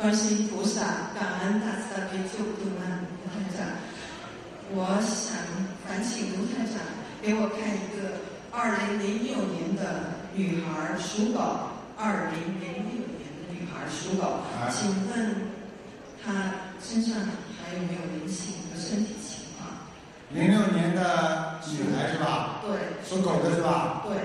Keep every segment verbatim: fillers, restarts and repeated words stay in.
观世音菩萨，感恩大慈大悲救苦救难卢台长。我想烦请卢台长给我看一个二零零六年的女孩属狗，二零零六年的女孩属狗，请问她身上还有没有灵性和身体情况？ 零六年的女孩是吧？ 对。 属狗的是吧？ 对。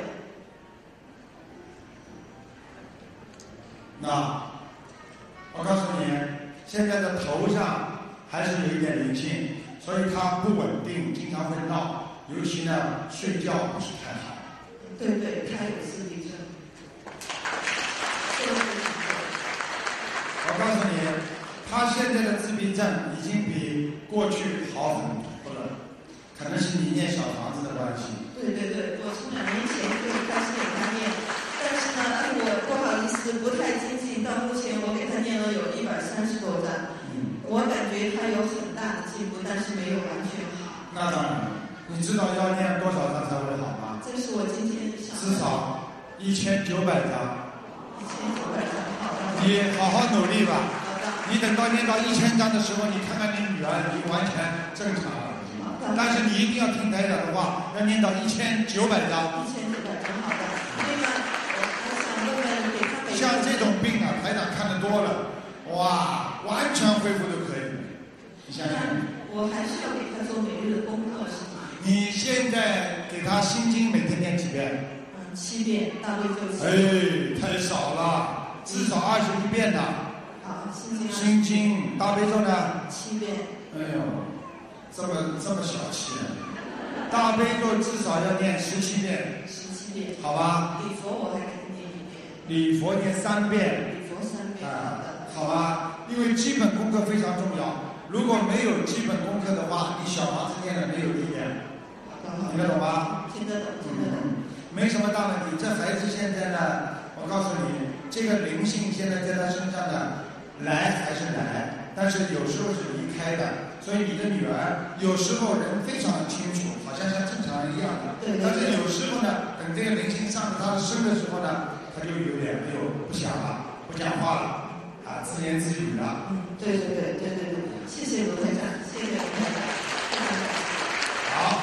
那我告诉你，现在的头上还是有一点灵性，所以它不稳定，经常会闹，尤其呢睡觉不是太好。 对对，他有自闭症。 我告诉你，他现在的自闭症已经比过去好很多了，可能是你念小房子的关系。 对对对，我从两年前就开始给他念，但是呢，我不好意思，不太精进，到目前我给他念了有一百三十多章，嗯，我感觉他有很大的进步，但是没有完全好。 那当然，你知道要念多少章才会好吗？ 这是我今天想。 至少一千九百章。 一千九百章，好的。 你好好努力吧。 好的。 你等到念到一千章的时候，你看看你女儿已经完全正常了。但是你一定要听台长的话，要念到一千九百章。 一千九百章，好的。那么，我想问问给他每像这种病啊，台长看得多了，哇，完全恢复都可以。你想想。 我还是要给他做每日的功课，是吗？ 你现在给他心经每天念几遍？ 嗯，七遍，大悲咒七遍。 哎，太少了，至少二十一遍呢。 好，心经。 心经，大悲咒呢？ 七遍。 哎呦。这么这么小气，大悲咒至少要念十七遍， 十七遍， 好吧？ 礼佛我还给他念一遍， 礼佛念三遍， 礼佛三遍， 啊，好吧？因为基本功课非常重要，如果没有基本功课的话，你小房子念了没有力量，听得懂吗？ 听得懂，听得懂， 没什么大问题。这孩子现在呢，我告诉你，这个灵性现在在他身上呢，来还是来，但是有时候是离开的。所以你的女儿有时候人非常清楚，好像像正常人一样的，但是有时候呢，等这个灵性上了她的身的时候呢，她就有点没有不想了，不讲话了，啊，自言自语了。 嗯，对对对对对对，谢谢卢台长，谢谢卢台长。 好。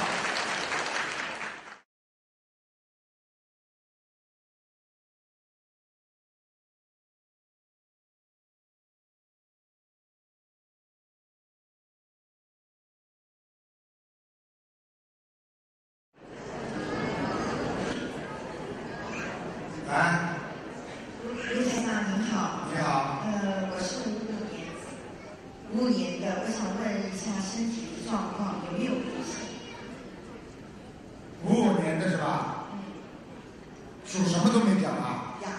来， 卢台长您好。 你好。 呃，我是五五年，五五年的，我想问一下身体的状况有没有灵性？ 五五年的是吧？嗯。属什么都没讲啊。 羊。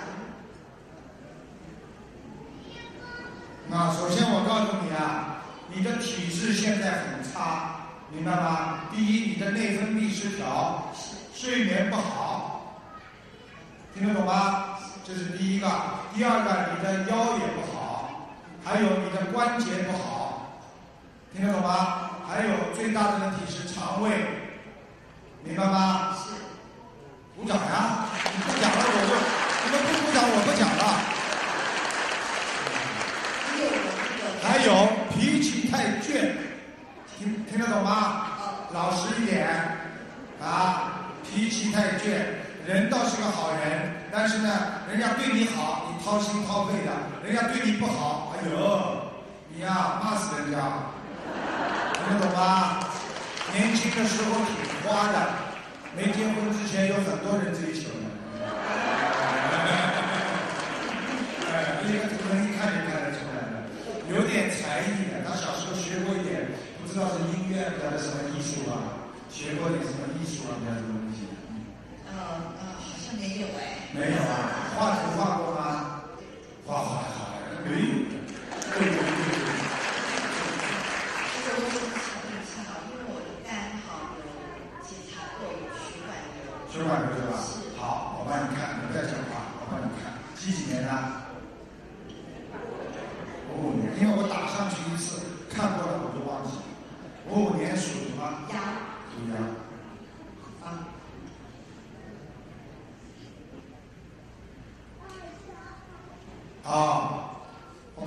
那首先我告诉你啊，你的体质现在很差，明白吗？第一，你的内分泌失调，睡眠不好。听得懂吗？这是第一个。第二个，你的腰也不好，还有你的关节不好，听得懂吗？还有最大的问题是肠胃，明白吗？ 是。 鼓掌呀！你不讲了我就，你们不鼓掌我不讲了。还有脾气太倔，听听得懂吗？老实一点啊，脾气太倔。人倒是个好人，但是呢，人家对你好，你掏心掏肺的；人家对你不好，哎呦，你呀骂死人家，听得懂吗？年轻的时候挺花的，没结婚之前有很多人追求的。哎，这个图腾一看就看得出来的，有点才艺的。他小时候学过一点，不知道是音乐还是什么艺术啊，学过点什么艺术啊，还是什么东西。 呃呃，好像没有哎。 没有啊，画图画过吗？画画画没有。对对对对。 这个我想问一下，因为我的肝好有检查过有血管瘤。 血管瘤是吧？好，我帮你看，你不要讲话，我帮你看。几几年的？五五年，因为我打上去一次，看过了我就忘记了。五五年属什么？ 羊。 属羊。 啊。 啊，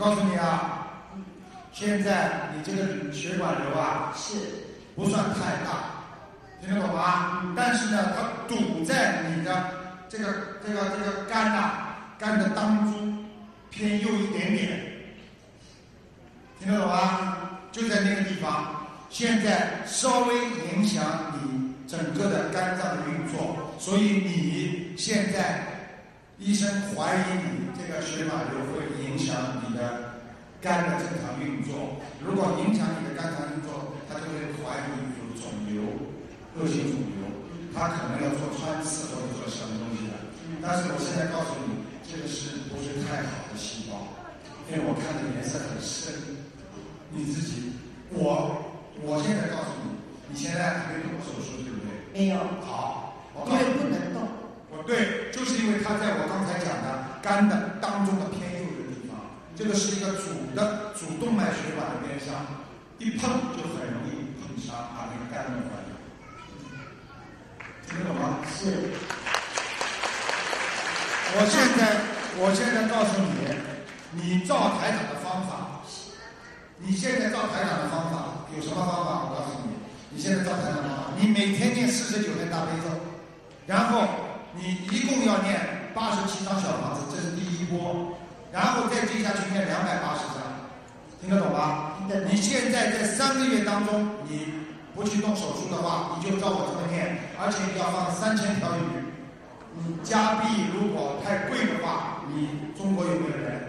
告诉你啊，现在你这个血管瘤啊是不算太大，听得懂吗？但是呢，它堵在你的这个这个这个肝呐、肝的当中偏右一点点，听得懂吗？就在那个地方，现在稍微影响你整个的肝脏的运作，所以你现在医生怀疑你这个血管瘤会影响你的肝的正常运作。如果影响你的肝脏运作，他就会怀疑你有肿瘤，恶性肿瘤，他可能要做穿刺或者做什么东西的。但是我现在告诉你，这个是不是太好的细胞？因为我看的颜色很深。你自己，我我现在告诉你，你现在还没动过手术，对不对？ 没有。 好，我因为不能动。 我对，就是因为它在我刚才讲的肝的当中的偏右的地方，这个是一个主的主动脉血管的边上，一碰就很容易碰伤，把那个肝弄坏。听得懂吗？ 是。 我现在我现在告诉你，你照台长的方法。你现在照台长的方法有什么方法？我告诉你，你现在照台长的方法，你每天念四十九遍大悲咒，然后你一共要念八十七张小房子，这是第一波，然后再接下去念两百八十张，听得懂吗？你现在在三个月当中，你不去动手术的话，你就照我这么念，而且你要放三千条鱼。你加币如果太贵的话，你中国有没有人？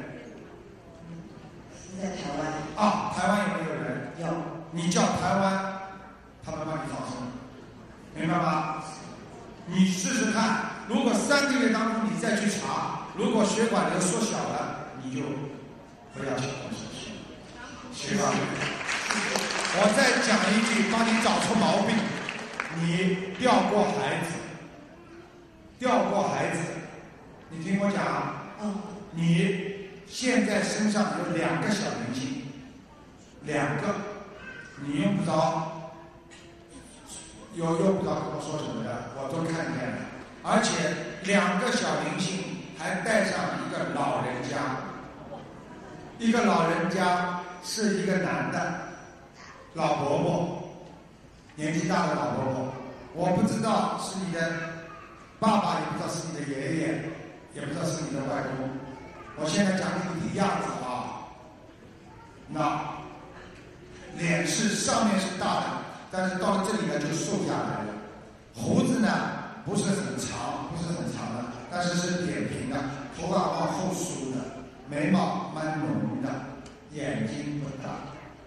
在台湾啊，台湾有没有人？ 有。 你叫台湾，他们帮你放生，明白吗？你试试看，如果三个月当中你再去查，如果血管瘤缩小了，你就不要去动手术，行吧？我再讲一句，帮你找出毛病。你掉过孩子，掉过孩子，你听我讲。 嗯。 你。现在身上有两个小灵性，两个，你用不着，有用不着跟我说什么的，我都看见了。而且两个小灵性还带上一个老人家，一个老人家是一个男的，老伯伯，年纪大的老伯伯，我不知道是你的爸爸，也不知道是你的爷爷，也不知道是你的外公。我现在讲给你的样子啊，那脸是上面是大的，但是到了这里呢就瘦下来了。胡子呢不是很长，不是很长的，但是是扁平的，头发往后梳的，眉毛蛮浓的，眼睛不大。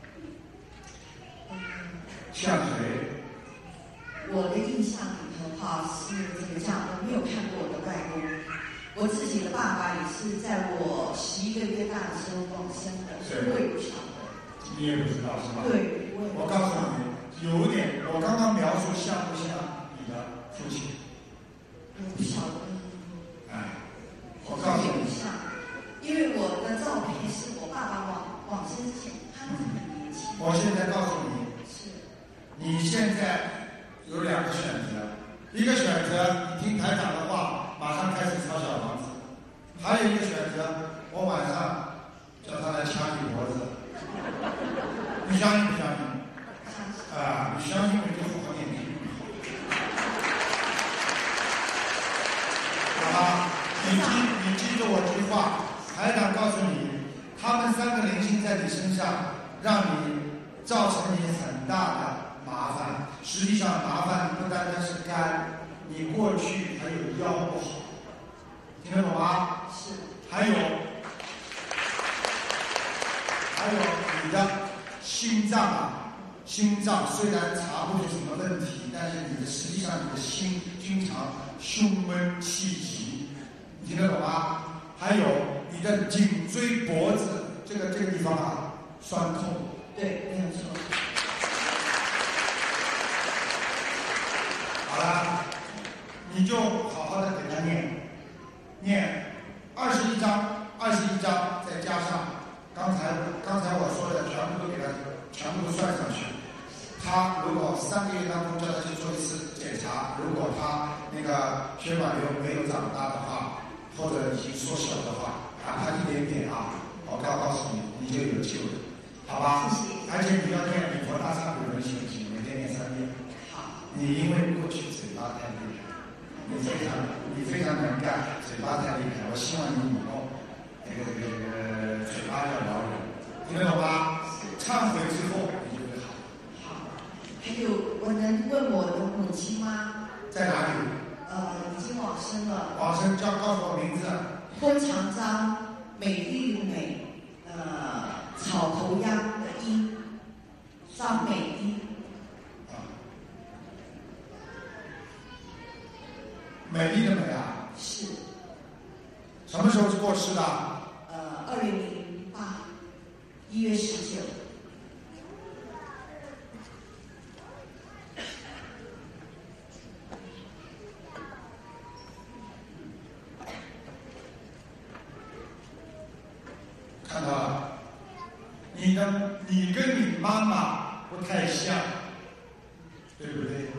像谁？ 我的印象里头哈是这个这样，我没有看过我的外公。我自己的爸爸也是在我十一个月大的时候往生的，所以我也不晓得。 你也不知道是吧？ 对，我也我告诉你，有点，我刚刚描述像不像你的父亲？ 我不晓得。 哎，我告诉你， 像，因为我的照片是我爸爸往往生前，他们很年轻。 我现在告诉你， 是， 你现在有两个选择，一个选择你听台长的话。马上开始抄小房子，还有一个选择，我晚上叫他来掐你脖子，你相信不相信？啊，你相信我就好好念经。好吧，你记你记住我句话，台长告诉你，他们三个灵性在你身上，让你造成你很大的麻烦。实际上，麻烦不单单是肝。你过去还有腰不好，听得懂吗？ 是。 还有，还有你的心脏啊，心脏虽然查不出什么问题，但是你的实际上你的心经常胸闷气急，你听得懂吗？还有你的颈椎脖子这个这个地方啊酸痛。 对，没有错。 好了。你就好好的给他念，念二十一章，二十一章，再加上刚才刚才我说的，全部都给他，全部都算上去。他如果三个月当中叫他去做一次检查，如果他那个血管瘤没有长大的话，或者已经缩小的话，哪怕一点点啊，我告告诉你， 你就有救了，好吧？ 谢谢。 而且你要念礼佛大忏悔文心经，每天念三遍。 好。 你因为过去嘴巴太厉害，你非常你非常能干，嘴巴太厉害。我希望你以后那个这个这个嘴巴要饶人，听得懂吗？忏悔之后你就会好。 好。还有，我能问我的母亲吗？ 在哪里？ 呃，已经往生了。 往生叫告诉我名字。 弓长张，美丽的美，呃，草头秧的秧，张美丽。 啊。美丽的美啊。 是。 什么时候过世的？ 呃，二零零八，一月十九。 看到了，你的你跟你妈妈不太像，对不对？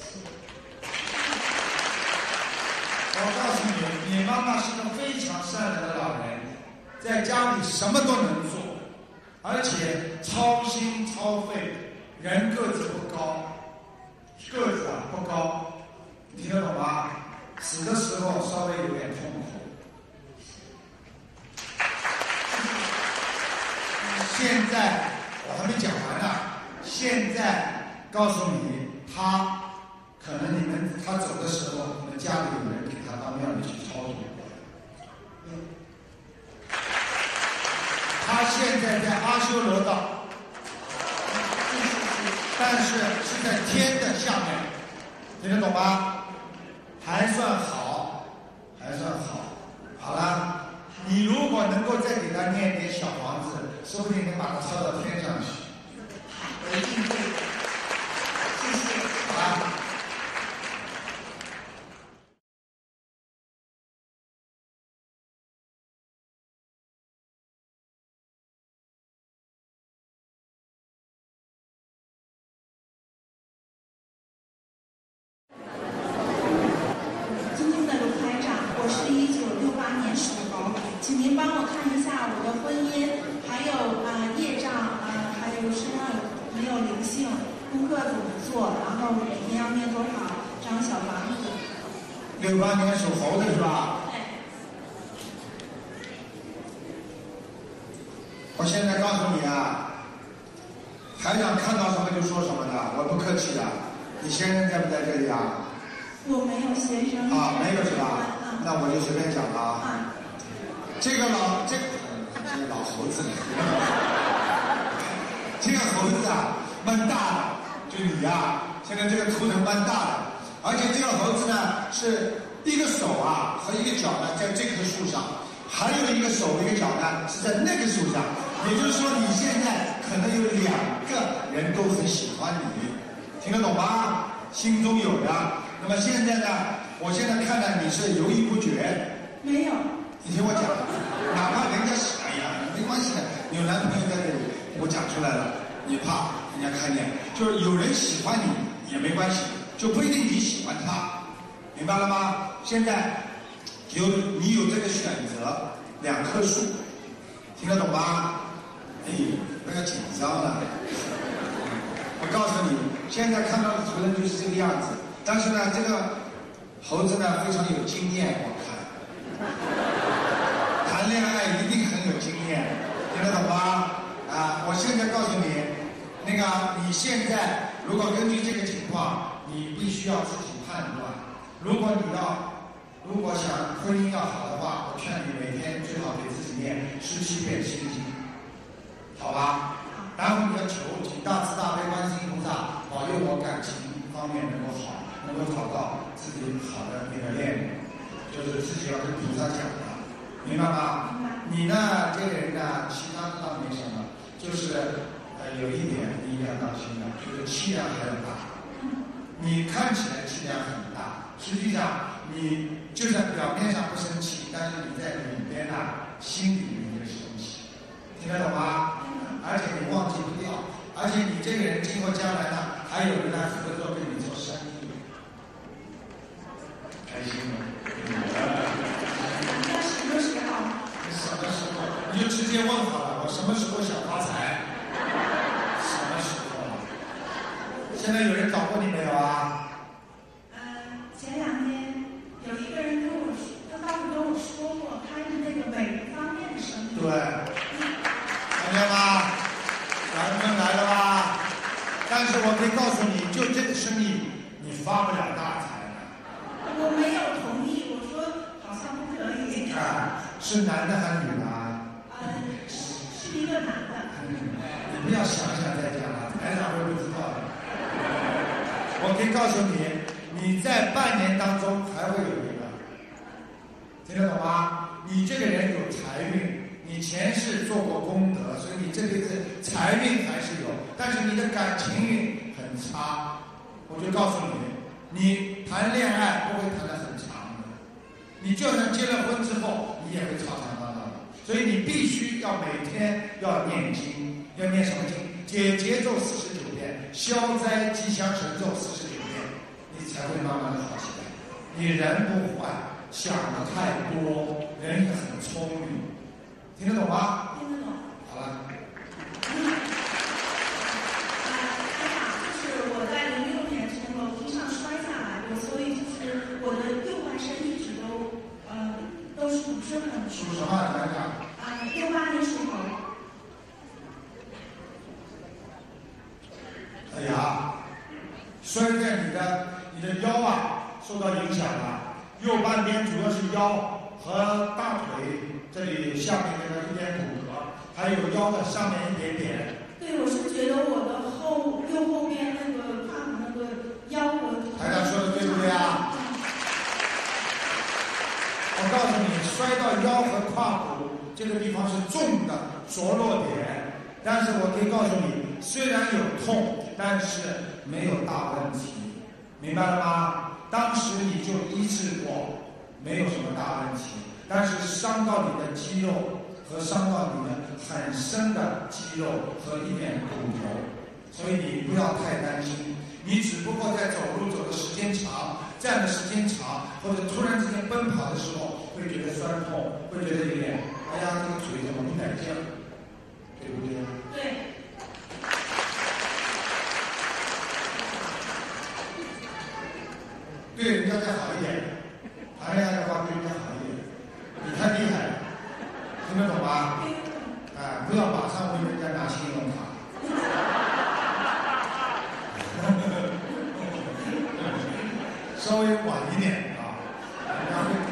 我告诉你，你妈妈是个非常善良的老人，在家里什么都能做，而且操心操肺，人个子不高，个子啊不高，你听得懂吗？死的时候稍微有点痛苦。现在我还没讲完呢，现在告诉你，他可能你们他走的时候，你们家里有人给他到庙里去超度过来。他现在在阿修罗道，但是是在天的下面，听得懂吗？还算好，还算好。好了，你如果能够再给他念点小房子，说不定能把他抄到天上去。 好，我一定会。谢谢。 好吧。 尊敬的卢台长，我是一九六八年属猴，请您帮我看一下我的婚姻，还有啊、呃、业障啊、呃，还有身上有没有灵性，功课怎么做，然后每天要念多少张小房子。 六八年属猴的是吧？ 对。 我现在告诉你啊，台长看到什么就说什么的，我不客气的。你先生在不在这里啊？ 我没有先生。 啊，没有是吧？啊、那我就随便讲了啊。啊这个老这个这个老猴子，这个猴子啊，蛮大的，就你呀、啊，现在这个图腾蛮大的，而且这个猴子呢是一个手啊和一个脚呢在这棵树上，还有一个手一个脚呢是在那个树上，也就是说你现在可能有两个人都很喜欢你，听得懂吗？心中有的。那么现在呢，我现在看到你是犹豫不决。 没有。 你听我讲，哪怕人家是哎呀，没关系的，有男朋友在这里，我讲出来了，你怕人家看见，就是有人喜欢你也没关系，就不一定你喜欢他，明白了吗？现在有你有这个选择，两棵树，听得懂吗？哎，不要紧张了。我告诉你，现在看到的图人就是这个样子，但是呢，这个猴子呢非常有经验，我看。谈恋爱一定很有经验，听得懂吗？啊，我现在告诉你，那个你现在如果根据这个情况，你必须要自己判断。如果你要，如果想婚姻要好的话，我劝你每天最好给自己念十七遍心经，好吧？然后你要求请大慈大悲观世音菩萨保佑我感情方面能够好，能够找到自己好的那个恋人。就是自己要跟菩萨讲的，明白吗？你呢，这个人呢，其他的倒没什么，就是呃有一点你一定要当心的，就是气量还要大。你看起来气量很大，实际上你就算表面上不生气，但是你在里边呢，心里面就生气，听得懂吗？而且你忘记不掉，而且你这个人经过将来呢，还有人来合作跟你做生意，开心吗？那什么时候？什么时候？你就直接问好了，我什么时候现在有人找过你没有啊？ 嗯，前两天有一个人跟我说，他倒是跟我说过，他是那个美容方面的生意。 对，看见吗？缘分来了吧？但是我可以告诉你，就这个生意，你发不了大财的。 我没有同意，我说好像不可以。 啊，是男的还是女的啊？ 呃，是是一个男的。 你不要想想再讲了，台长会不知道的。我可以告诉你，你在半年当中还会有一个，听得懂吗？你这个人有财运，你前世做过功德，所以你这辈子财运还是有，但是你的感情运很差。我就告诉你，你谈恋爱不会谈得很长的，你就算结了婚之后，你也会吵吵闹闹的。所以你必须要每天要念经，要念什么经？解结咒四十九遍，消灾吉祥神咒四十九遍，你才会慢慢的好起来。你人不坏，想的太多，人也很聪明，听得懂吗？ 听得懂。 好了。 嗯，啊，台长，就是我在零六年从楼梯上摔下来过，所以就是我的右半身一直都呃都是不是很属什么？台长？ 啊，六八年属猴。 哎呀，摔在你的你的腰啊受到影响了，右半边主要是腰和大腿这里下面这个一点骨骼，还有腰的上面一点点。 对，我是觉得我的后右后边那个胯骨那个腰和台长说的对不对啊？我告诉你，摔到腰和胯骨这个地方是重的着落点，但是我可以告诉你，虽然有痛，但是没有大问题，明白了吗？当时你就医治过，没有什么大问题，但是伤到你的肌肉和伤到你的很深的肌肉和一点骨头，所以你不要太担心。你只不过在走路走的时间长，站的时间长，或者突然之间奔跑的时候，会觉得酸痛，会觉得有点，哎呀，这个腿怎么不带劲儿，对不对？ 对。 对人家再好一点，谈恋爱的话对人家好一点。你太厉害了，听得懂吗？哎，不要马上问人家拿信用卡。稍微晚一点啊，人家会。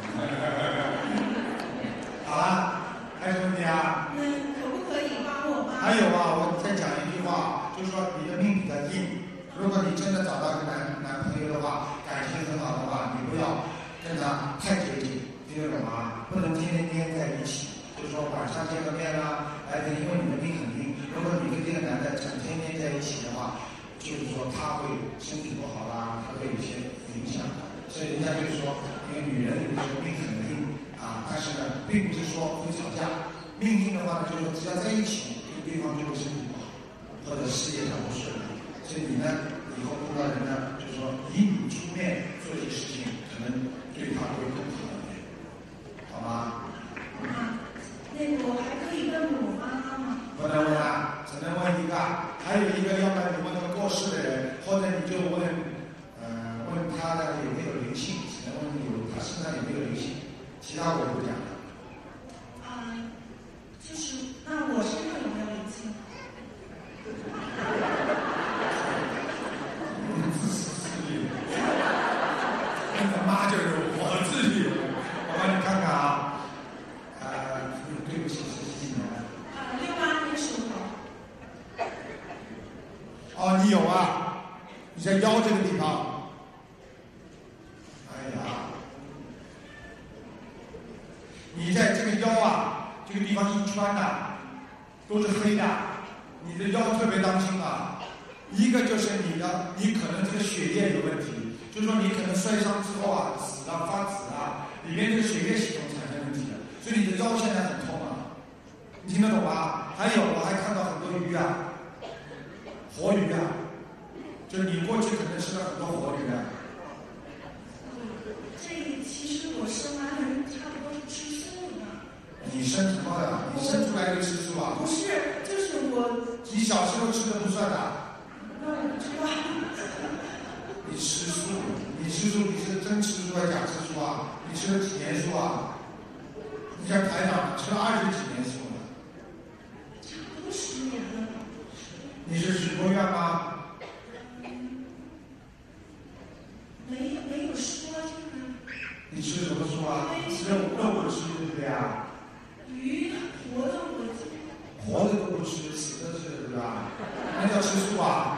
好了，还有什么问题啊？ 那可不可以帮我吗？ 还有啊，我再讲一句话，就是说你的命比较硬。如果你真的找到一个男男朋友的话，感情很好的话，你不要跟他太接近，听得懂吗？不能天天天在一起，就是说晚上见个面啦，哎，因为你的命很硬。如果你跟这个男的整天天在一起的话，就是说他会身体不好啦，他会有一些影响的。所以人家就是说，一个女人有的时候命很硬啊，但是呢，并不是说会吵架。命硬的话呢，就是说只要在一起，这个对方就会身体不好，或者事业上不顺利。所以你呢，以后碰到人呢，就是说以你出面做一些事情，可能对他会更好一点，好吗？ 啊，那个我还可以问我妈妈吗？ 不能问啊，只能问一个。还有一个，要不然你问那个过世的人，或者你就问，呃，问他的有没有灵性，只能问有他身上有没有灵性，其他我不讲了。 啊，就是那我身上有没有灵性？ 自私自利，你的妈就有，我自己有。我帮你看看啊，呃，对不起，是几年？ 啊，六八年属猴。 哦，你有啊？你在腰这个地方。哎呀，你在这个腰啊，这个地方一穿呐，都是黑的，你的腰特别当心啊。一个就是你的，你可能这个血液有问题，就是说你可能摔伤之后啊，紫啊发紫啊，里面这个血液系统产生问题了，所以你的腰现在很痛啊，你听得懂吗？还有我还看到很多鱼啊，活鱼啊，就是你过去可能吃了很多活鱼啊。 这其实我生完人差不多是吃素的。 你生什么呀？你生出来就吃素啊？ 不是，就是我。 你小时候吃的不算的。 那我不知道。 你吃素，你吃素，你是真吃素还是假吃素啊？你吃了几年素啊？你像台长吃了二十几年素了。 差不多十年了。 你是许过愿吗？ 没没有说这个。 你吃什么素啊？肉肉不吃对不对啊？ 鱼活的我就。 活的都不吃，死的吃对吧？那叫吃素啊？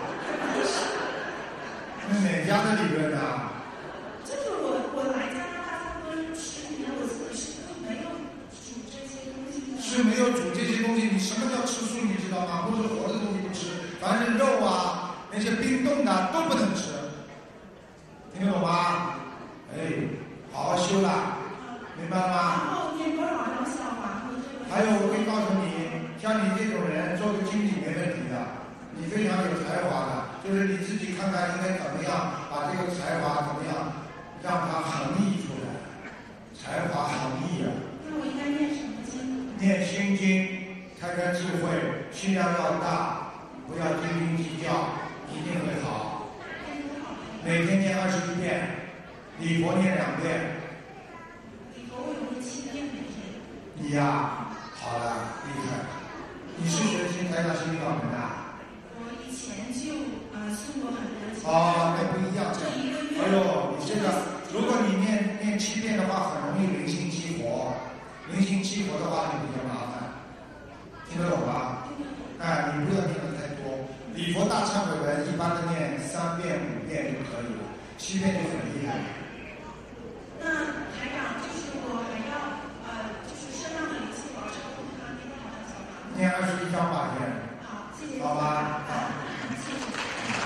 那哪家的理论呢？ 就是我我来加拿大差不多十几年，我自己是没有煮这些东西的。 是没有煮这些东西，你什么叫吃素？你知道吗？不是活的东西不吃，凡是肉啊那些冰冻的都不能吃，听得懂吗？哎，好好修啦，明白了吗？ 然后念多少张小房子？ 还有，我可以告诉你，像你这种人做个经理没问题的，你非常有才华的，就是你自己看看应该怎么样把这个才华怎么样让它横溢出来，才华横溢啊。 那我应该念什么经？ 念心经，开开智慧，心量要大，不要斤斤计较，一定会好。每天念二十一遍，礼佛念两遍。 礼佛我有念七遍每天。 你呀，好了，厉害。你是学心台长心理法门的？ 我以前就啊、呃、送过很多钱。 哦，那不一样。 这一个月。 哎呦，你这个，如果你念念七遍的话，很容易灵性激活。灵性激活的话就比较麻烦，听得懂吧？哎，你不要念的太多。礼佛大忏悔文一般的念三遍五遍就可以了，七遍就很厉害。 那台长，就是我还要呃，就是身上的灵性保持住它那个好的小房子。 念二十一章吧，念。 好，谢谢。 好吧，好。 谢谢。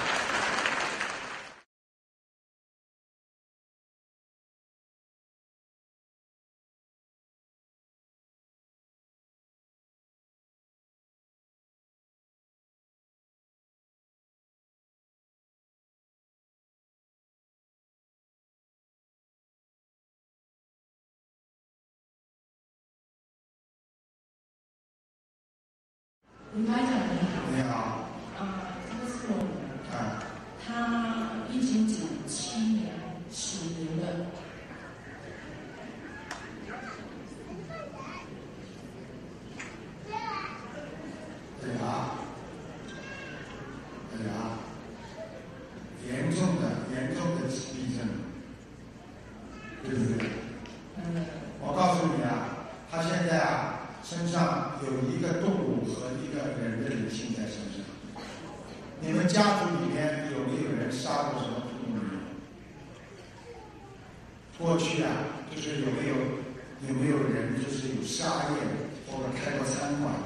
卢台长你好。 你好。 啊，这个是我女儿。 啊。 她一九九七年属牛的。 对啊。对啊。严重的、严重的自闭症，对不对？ 嗯。 我告诉你啊，他现在啊。身上有一个动物和一个人的灵性在身上。你们家族里面有没有人杀过什么动物？过去啊，就是有没有有没有人就是有杀业或者开过餐馆？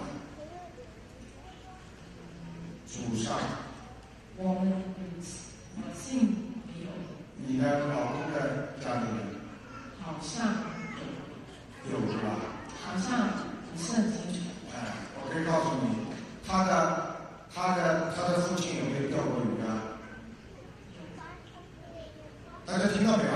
祖上。 我们我姓没有。 你的老公的家里人？ 好像有。有是吧？ 好像。不是很清楚。 哎，我可以告诉你，他的、他的、他的父亲有没有钓过鱼啊？大家听到没有？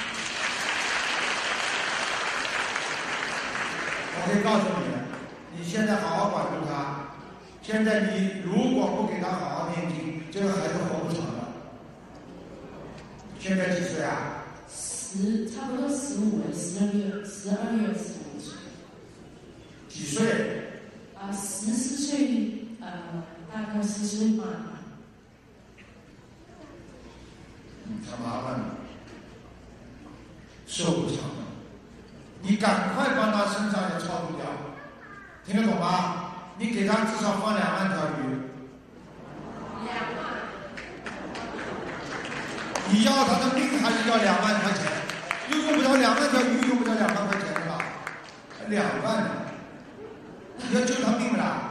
我可以告诉你，你现在好好管住他。现在你如果不给他好好念经，这个孩子活不长了。现在几岁啊？ 十，差不多十五了，十二月，十二月十五岁。 几岁？ 啊、呃，十四岁，呃，大概十岁半吧。 嗯，太麻烦了，寿不长了。你赶快帮他身上也超度掉，听得懂吗？你给他至少放两万条鱼。 两万。 你要他的命还是要两万块钱？又用不着两万条鱼，用不着两万块钱是吧？两万呢？你要救他命了。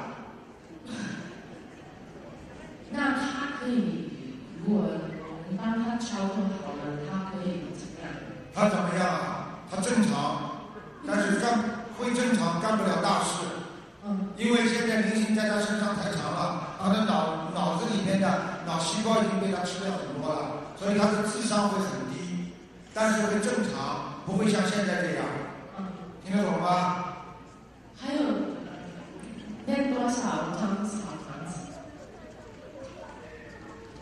那他可以，如果我们帮他超度好了，他可以怎么样？ 他怎么样啊？他正常，但是干会正常，干不了大事。 嗯。因为现在灵性在他身上太长了，他的脑脑子里面的脑细胞已经被他吃掉很多了，所以他的智商会很低，但是会正常，不会像现在这样。 嗯。 听得懂吗？ 还有。念多少张小房子？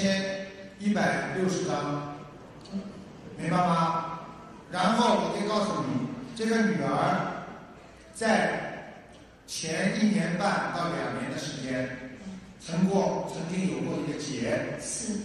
千一百六十张，明白吗？然后我可以告诉你，这个女儿在前一年半到两年的时间，曾过曾经有过一个劫， 是，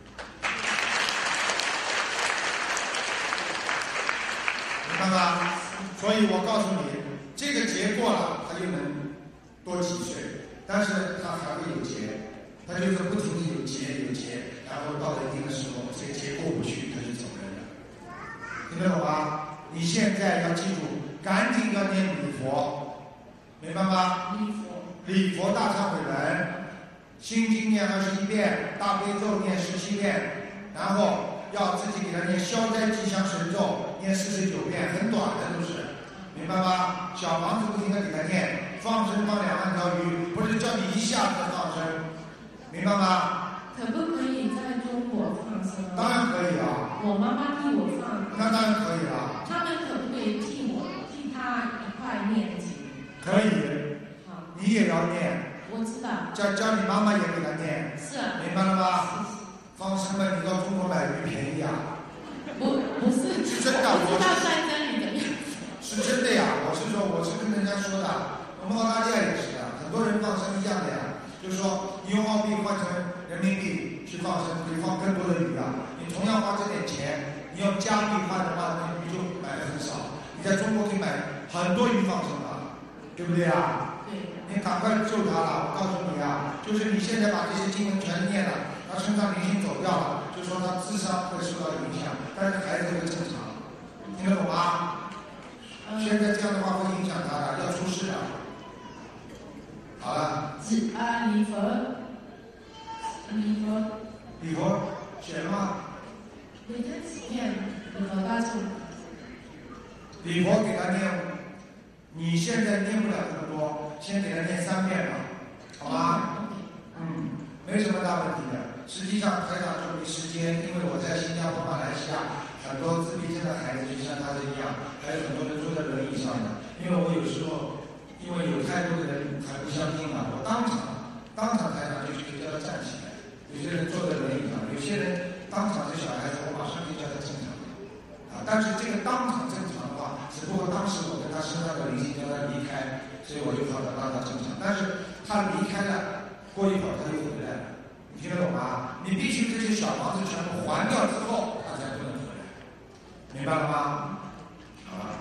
明白吗？所以我告诉你，这个劫过了，她就能多几岁，但是她还会有劫，她就是不停地有劫有劫，然后到了一定的时候，这个劫过不去，她就走人了。听得懂吗？你现在要记住，赶紧要念礼佛，明白吗？ 礼佛， 礼佛大忏悔文，心经念二十一遍，大悲咒念十七遍，然后要自己给他念消灾吉祥神咒，念四十九遍，很短的都是，明白吗？小房子不停的给他念，放生放两万条鱼，不是叫你一下子放生，明白吗？ 可不可以在中国放生？ 当然可以啊。 我妈妈替我放。 那当然可以了。 他们可不可以替我替他一块念经？ 可以。 好。 你也要念。 我知道。 叫叫你妈妈也给他念。 是。 明白了吗？放生了，你到中国买鱼便宜啊。 不不是。 是真的， 我知道在这里的。 是真的呀，我是说，我是跟人家说的，我们澳大利亚也是的，很多人放生一样的呀，就是说你用澳币换成人民币去放生，可以放更多的鱼啊。你同样花这点钱，你用加币换的话，那鱼就买的很少。你在中国可以买很多鱼放生了，对不对啊？ 对。 你赶快救他了，我告诉你啊，就是你现在把这些经文全念了，他身上灵性走掉了，就说他智商会受到影响，但是孩子会正常，听得懂吗？现在这样的话会影响他的，要出事的。好了。 啊，礼佛，礼佛， 礼佛写了吗？ 给他几遍礼佛大咒。 礼佛给他念，你现在念不了这么多，先给他念三遍吧，好吗？嗯，没什么大问题的。实际上台长就没时间，因为我在新加坡、马来西亚。很多自闭症的孩子就像他这样，还有很多人坐在轮椅上的。因为我有时候，因为有太多的人还不相信嘛，我当场当场台长就可以叫他站起来。有些人坐在轮椅上，有些人当场这小孩子，我马上就叫他正常啊。但是这个当场正常的话，只不过当时我跟他身上的灵性叫他离开，所以我就好的让他正常。但是他离开了，过一会儿他就回来了，你听得懂吗？你必须这些小房子全部还掉之后，他才不能回来。明白了吗？好了。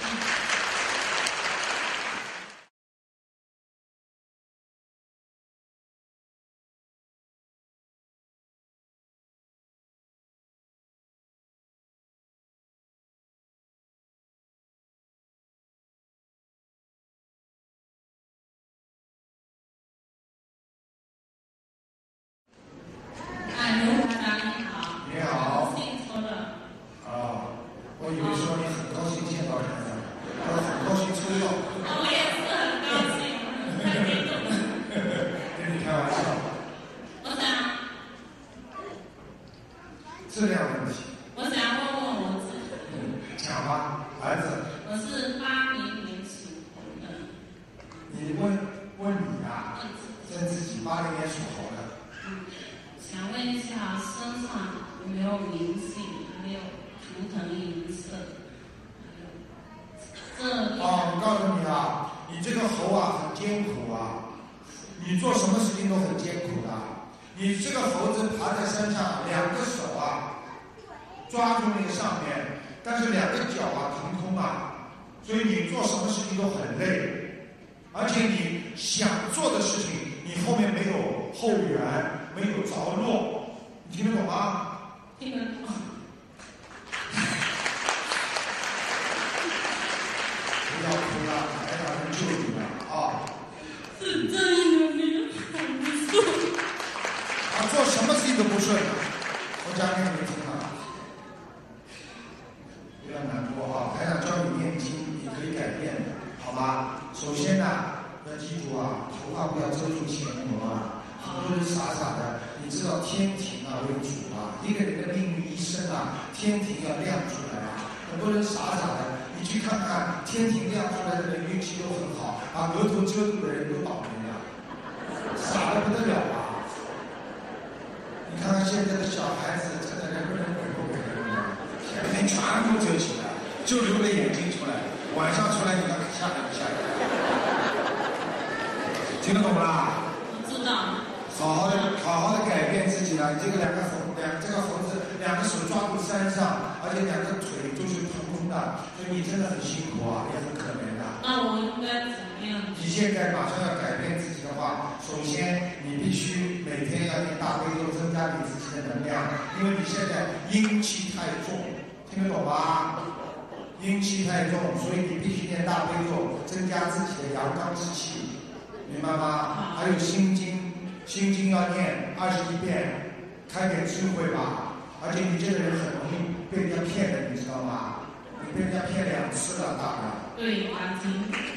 啊，刘台长你好。 你好。 姓错了。 啊。我以为说你很高兴见到人了，我很高兴抽到。 我也是很高兴，太激动了。 跟你开玩笑。 我想。 质量问题。 我想问问我自己。 嗯，讲吧，儿子。 我是八零年属猴的。 你问问你啊？问自己八零年属猴的。 嗯，想问一下身上有没有灵性，有没有？图腾颜色，这哦，我告诉你啊，你这个猴啊很艰苦啊，你做什么事情都很艰苦的。你这个猴子爬在山上，两个手啊抓住那个上面，但是两个脚啊腾空啊，所以你做什么事情都很累，而且你想做的事情，你后面没有后援，没有着落，你听得懂吗？ 听得懂。 不要哭了，台长能救你的啊！ 是这样的，很不顺。 啊，做什么事情都不顺。我讲给你们听啊，不要难过啊！台长教你念经，你可以改变的，好吗？首先呢，要记住啊，头发不要遮住前额啊。很多人傻傻的，你知道天庭啊为主啊，一个人的命运一生啊，天庭要亮出来啊。很多人傻傻的。你去看看天庭亮出来的人运气都很好，把额头遮住的人都倒霉了，傻得不得了啊！你看看看现在的小孩子，真的人不人鬼不鬼的，前面全部遮起来，就留个眼睛出来，晚上出来你看吓人不吓人？听得懂啦？ 知道。 好好的，好好的改变自己了。这个两个猴，两这个猴子，两个手抓住山上，而且两个腿都是腾空的，所以你真的很辛苦啊，也很可怜的。 那我应该怎么样？ 你现在马上要改变自己的话，首先你必须每天要念大悲咒，增加你自己的能量，因为你现在阴气太重，听得懂吗？阴气太重，所以你必须念大悲咒，增加自己的阳刚之气，明白吗？还有心经。心经要念二十一遍，开点智慧吧。而且你这个人很容易被人家骗的，你知道吗？你被人家骗两次了，大概。 对，感情。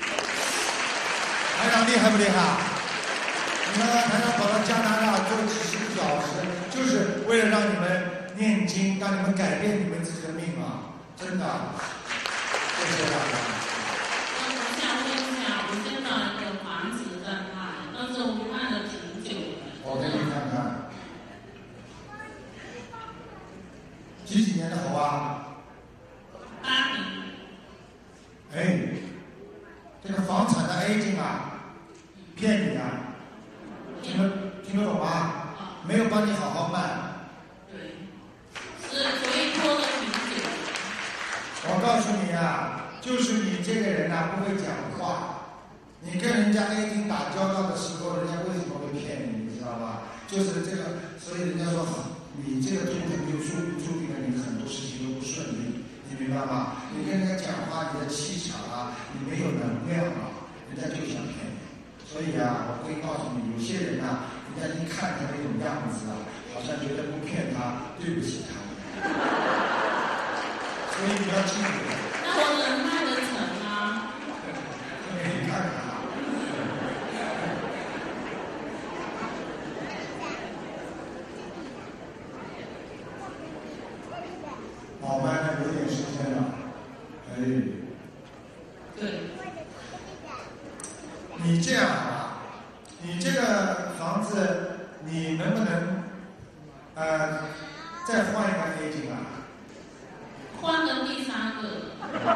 台长厉害不厉害？你看看台长跑到加拿大做几十个小时，就是为了让你们念经，让你们改变你们自己的命啊！真的，谢谢大家。 那我想问一下，我现在有房子在卖，但是我卖了挺久了。 我给你看看，几几年的猴啊？ 八零。 哎，这个房产的 A 金啊，骗你啊！听得听得懂吗？没有帮你好好卖。 对，是所以拖了挺久。 我告诉你啊，就是你这个人啊，不会讲话。你跟人家 A 金打交道的时候，人家为什么会骗你？你知道吧？就是这个，所以人家说你这个图腾就注注定了你很多事情都不顺利，你明白吗？你跟人家讲话，你的气场啊，你没有能量啊，人家就想骗你。所以啊，我可以告诉你，有些人啊，人家一看他那种样子啊，好像觉得不骗他，对不起他。所以你要记住。 那我能卖得成吗？ 你看看啊。好卖了有点时间了，哎。 对。 你这样啊，你这个房子，你能不能呃再换一个 A 金啊？ 换了第三个。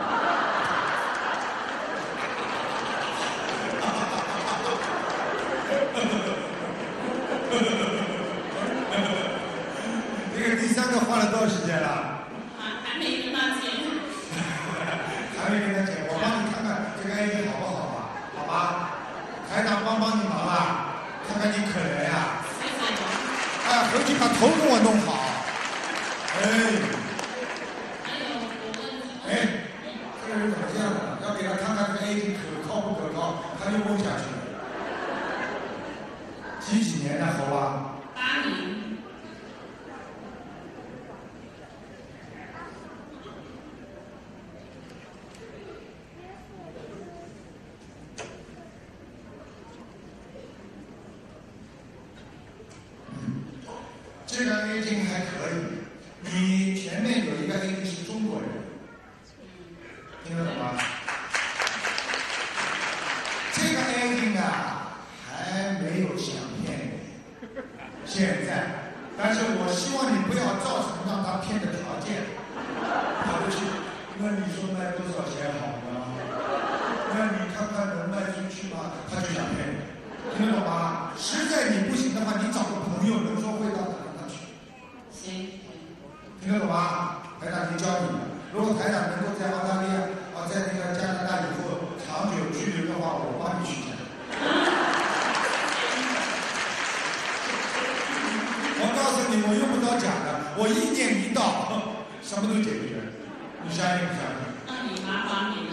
这个第三个换了多少时间了？ 啊，还没跟他签。 还没跟他签，我帮你看看这个 A 金好不好吧？好吧？台长帮帮你忙啊，看看你可怜呀、啊。 谢谢你。 哎，回去把头给我弄好。哎。 还有我问你。 哎，这个人怎么这样的？要给他看看这个 A 金可靠不可靠，他就蒙下去了。几几年的猴啊？ 八零。 这个 A 金还可以，你前面有一个 A 金是中国人，听得懂吗？这个 A 金啊还没有想骗你，现在，但是我希望你不要造成让他骗的条件，跑过去，那你说卖多少钱好呢？那你看看能卖出去吗？他就想骗你，听得懂吗？实在你不行的话，你找个朋友能说会道的。听得懂吗？台长已经教你了。如果台长能够在澳大利亚啊，在那个加拿大以后长久居留的话，我帮你去讲。我告诉你，我用不着讲的，我一念一道，什么都解决。你相信不相信？ 那你麻烦你了。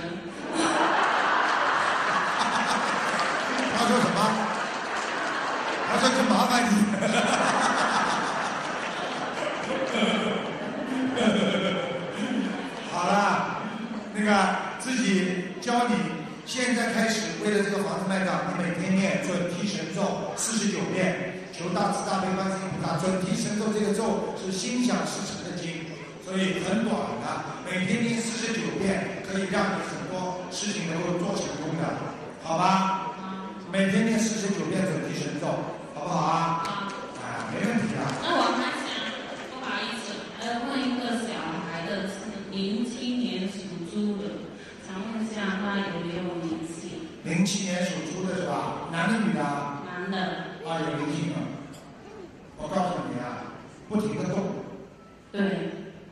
他说什么？他说就麻烦你。好了，那个自己教你，现在开始为了这个房子卖掉，你每天念准提神咒四十九遍，求大慈大悲观世音菩萨。准提神咒这个咒是心想事成的经，所以很短的，每天念四十九遍，可以让你很多事情能够做成功的，好吧？每天念四十九遍准提神咒，好不好啊？啊，没问题的。 那我还零七年属猪的是吧？男的女的？ 男的。 啊，有灵性了。我告诉你啊，不停的动。 对。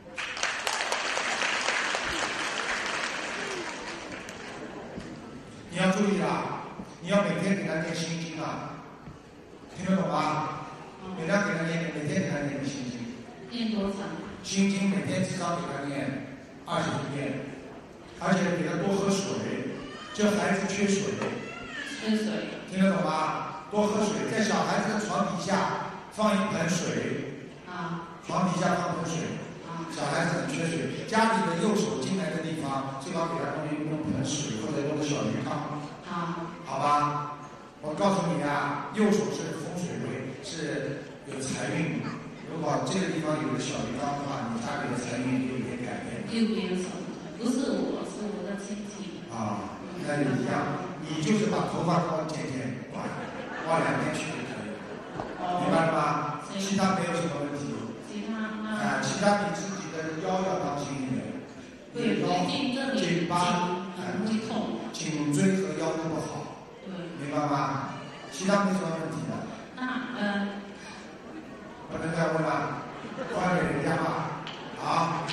你要注意啊，你要每天给他念心经啊，听得懂吗？每天给他念，每天给他念心经。 念多少？ 心经每天至少给他念二十一遍，而且给他多喝水。这孩子缺水。 缺水。 听得懂吗？多喝水，在小孩子的床底下放一盆水。 啊。 床底下放盆水。 啊。 小孩子很缺水，家里的右手进来的地方，最好给他弄一弄盆水或者弄个小鱼缸。 啊。 好吧，我告诉你啊，右手是风水位，是有财运。如果这个地方有个小鱼缸的话，你家里的财运有点改变。 右边手，不是我，是我的亲戚。 啊，那就一样，你就是把头发给我剪剪，刮刮两边去就可以了，明白了吗？其他没有什么问题。 其他啊，其他你自己的腰要当心一点。 对，最近这里颈巴、 颈痛， 颈椎和腰都不好。 对。 明白吗？其他没什么问题的。 那呃。 不能再问了，还给人家吧。好。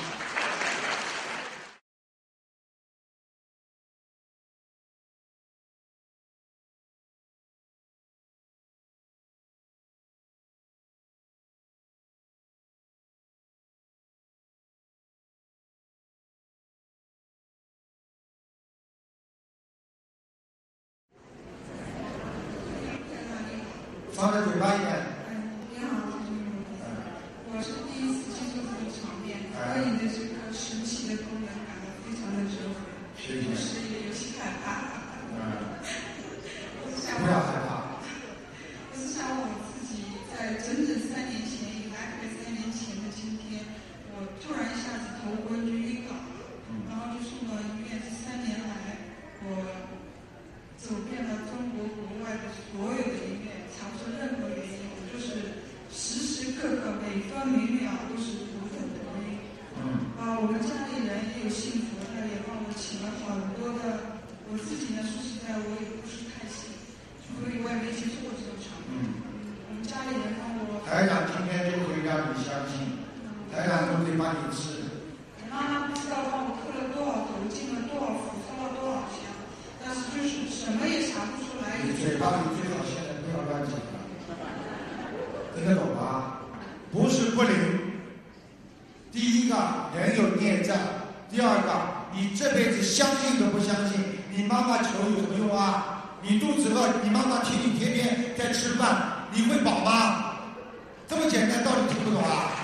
放在嘴巴一点。 你好，我是第一次接触这个场面，对你的这个神奇的功能感到非常的折服， 谢谢。 同时也有些害怕。 嗯。 我是想不要害怕。 我是想我自己在整整三年前，以来回三年前的今天，我突然一下子头昏就晕倒了，然后就送到医院。这三年来，我走遍了中国国外的所有的医院，查不出任何原因，我就是时时刻刻每分每秒都是头疼头晕。 嗯。 啊，我们家里人也有信佛的，也帮我请了很多的。我自己呢，说实在，我也不是太信，所以我也没接触过这种场面。嗯。我们家里人帮我。 台长今天就会让你相信，台长都会帮你治。 我妈妈不知道帮我磕了多少头，进了多少符，烧了多少香。但是就是什么也查不出来。 你嘴巴里最好现在不要乱讲了，听得懂吗？不是不灵。第一个人有孽障，第二个你这辈子相信都不相信，你妈妈求有什么用啊？你肚子饿，你妈妈请你天天在吃饭，你会饱吗？这么简单道理听不懂啊？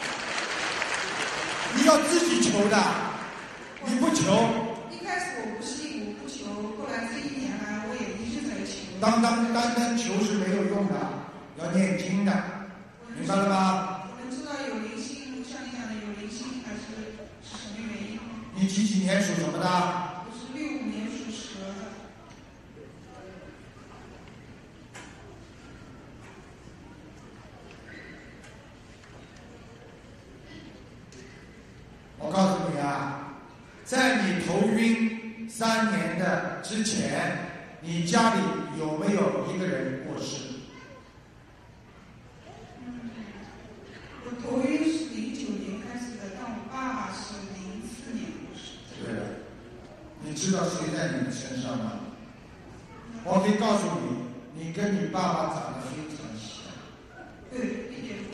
你要自己求的，你不求。 一开始我不信，我不求，后来这一年来我也一直在求。 单单单单求是没有用的，要念经的，明白了吗？ 我们知道有灵性，像你讲的有灵性，还是是什么原因？ 你几几年属什么的？ 我是六五年属蛇的。 我告诉你啊，在你头晕三年的之前，你家里有没有一个人过世？ 嗯，我头晕是零九年开始的，但我爸爸是零四年过世。 对了，你知道谁在你的身上吗？我可以告诉你，你跟你爸爸长得非常像。 对，一点。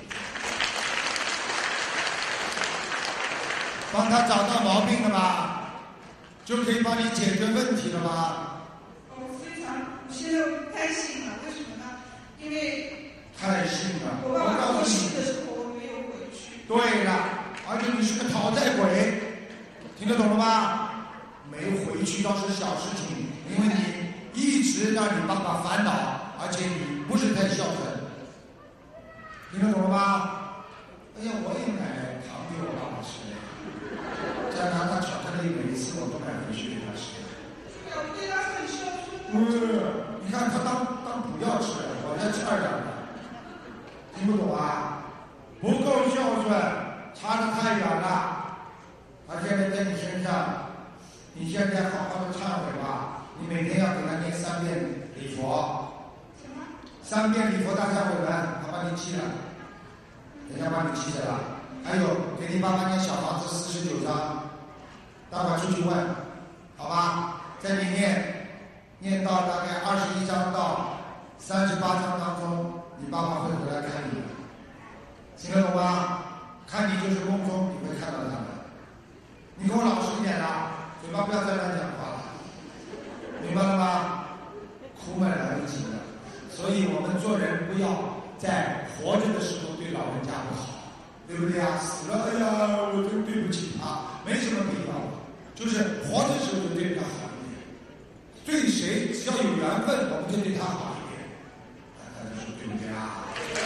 帮他找到毛病了吧，就可以帮你解决问题了吧？ 我非常，我现在不太信了，为什么呢？因为太信了。 我爸爸过世的我时候我没有回去。 对了，而且你是个讨债鬼，听得懂了吗？没回去倒是小事情，因为你一直让你爸爸烦恼，而且你不是太孝顺，听得懂了吗？哎呀，我也买糖给我爸爸吃。加拿大巧克力每一次我都买回去给他吃。 对呀，我对他很孝顺。 嗯，你看他当当补药吃，我在吃二两的，听不懂啊？不够孝顺，差得太远了。他现在在你身上，你现在好好的忏悔吧。 你每天要给他念三遍礼佛。什么？三遍礼佛大忏悔文，他帮你记了，人家帮你记着了。还有给你爸爸念小房子四十九章，待会儿出去问，好吧？在里面念到大概二十一章到三十八章当中，你爸爸会回来看你，听得懂吗？看你就是梦中你会看到他们。你跟我老实一点啦，嘴巴不要再乱讲话了，明白了吗？哭嘛来不及了，所以我们做人不要在活着的时候对老人家不好，对不对啊？死了，哎呀，我真对不起他，没什么必要，就是活着的时候就对他好一点，对谁只要有缘分，我们就对他好一点，大家说对不对啊？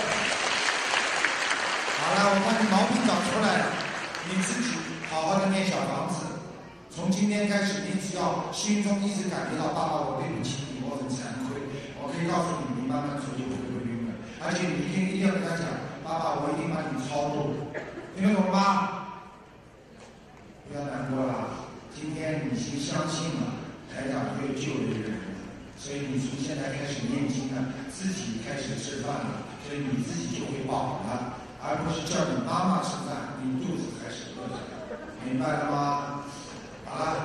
好了，我看你毛病找出来了，你自己好好的念小房子。从今天开始，你只要心中一直感觉到爸爸，我对不起你，我很惭愧，我可以告诉你，你慢慢出去会不晕的。而且你一定一定要跟他讲，爸爸，我一定把你超度，听得懂吗？不要难过了，今天你已经相信了台长会救这个人，所以你从现在开始念经了，自己开始吃饭了，所以你自己就会饱了。而不是叫你妈妈吃饭，你肚子还是饿着的，明白了吗？好了，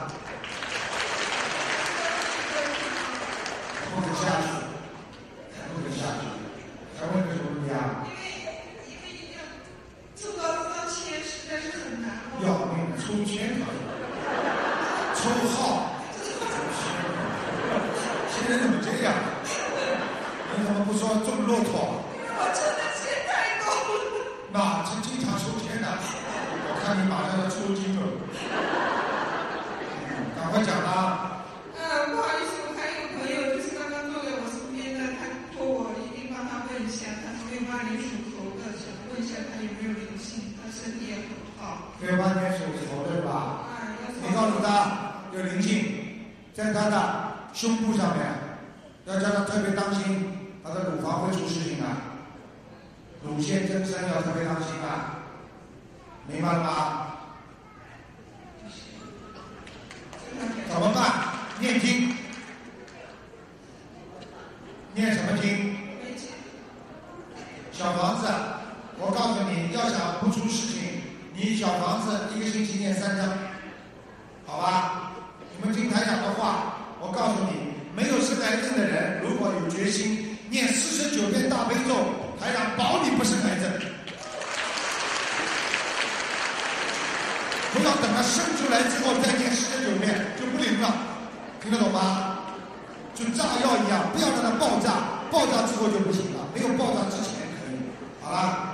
不肯下去，还不肯下去，还问个什么问题啊？ 因为因为要凑到这张签实在是很难。 要命，抽签可以，抽号，现在怎么这样？你怎么不说中骆驼？ 我抽的签太高了。 那是经常抽签的，我看你马上要抽筋了，嗯、赶快讲啦！ 呃，不好意思，我还有朋友就是刚刚坐在我身边的，他托我一定帮他问一下，他是六八年属猴的，想问一下他有没有灵性，他身体也很好。 六八年属猴的是吧？啊，你告诉他有灵性，在他的胸部上面，要叫他特别当心，他的乳房会出事情的。乳腺增生要特别当心啊，明白了吗？怎么办？念经，念什么经？小房子，我告诉你，要想不出事情，你小房子一个星期念三张，好吧？你们听台长的话，我告诉你，没有生癌症的人，如果有决心念四十九遍大悲咒，台长保你不是癌症。不要等他生出来之后再念四十九遍就不灵了，听得懂吗？就炸药一样，不要让它爆炸，爆炸之后就不行了，没有爆炸之前可以。好了。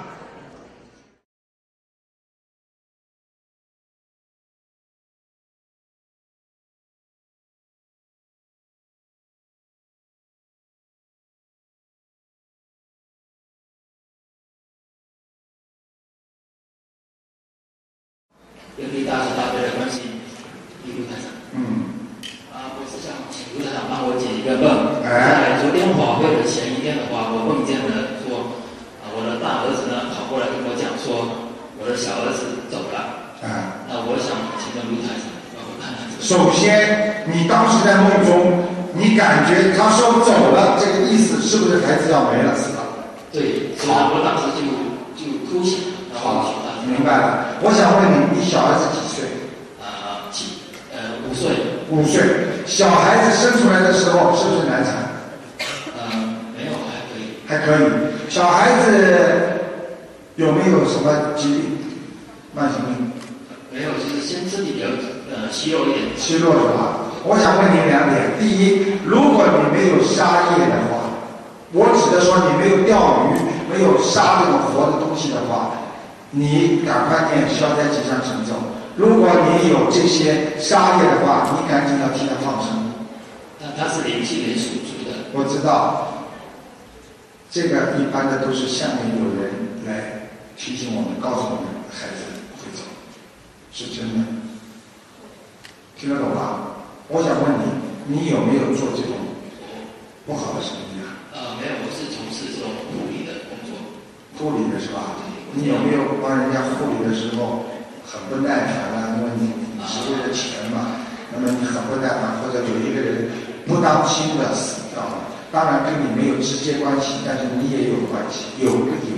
愿力大慈大悲的关系，一路台长。 嗯。 啊，我是想请卢台长帮我解一个梦。哎。在昨天法会的前一天的话，我梦见了说，啊，我的大儿子呢跑过来跟我讲说，我的小儿子走了。哎。那我想请问卢台长帮我看看这个。 首先，你当时在梦中，你感觉他说走了，这个意思是不是孩子要没了，是吧？ 对。好，我当时就就哭醒了。好。 明白了，我想问你，你小儿子几岁？ 啊、呃，七，呃，五岁。 五岁，小孩子生出来的时候是不是难产？ 呃，没有，还可以。 还可以。小孩子有没有什么疾病、慢性病？ 没有，就是先身体比较呃虚弱一点。 虚弱是吧？我想问你两点：第一，如果你没有杀业的话，我指的说你没有钓鱼、没有杀这种活的东西的话。你赶快念消灾吉祥神咒。如果你有这些杀业的话，你赶紧要替他放生。 那他是灵气人属猪的。 我知道，这个一般的都是下面有人来提醒我们，告诉我们孩子会走，是真的。听得懂吗？我想问你，你有没有做这种不好的生意啊？ 呃，没有，我是从事这种护理的工作。 护理的是吧？你有没有帮人家护理的时候很不耐烦啊？因为你你是为了钱嘛，那么你很不耐烦，或者有一个人不当心的死掉了。当然跟你没有直接关系，但是你也有关系，有个有。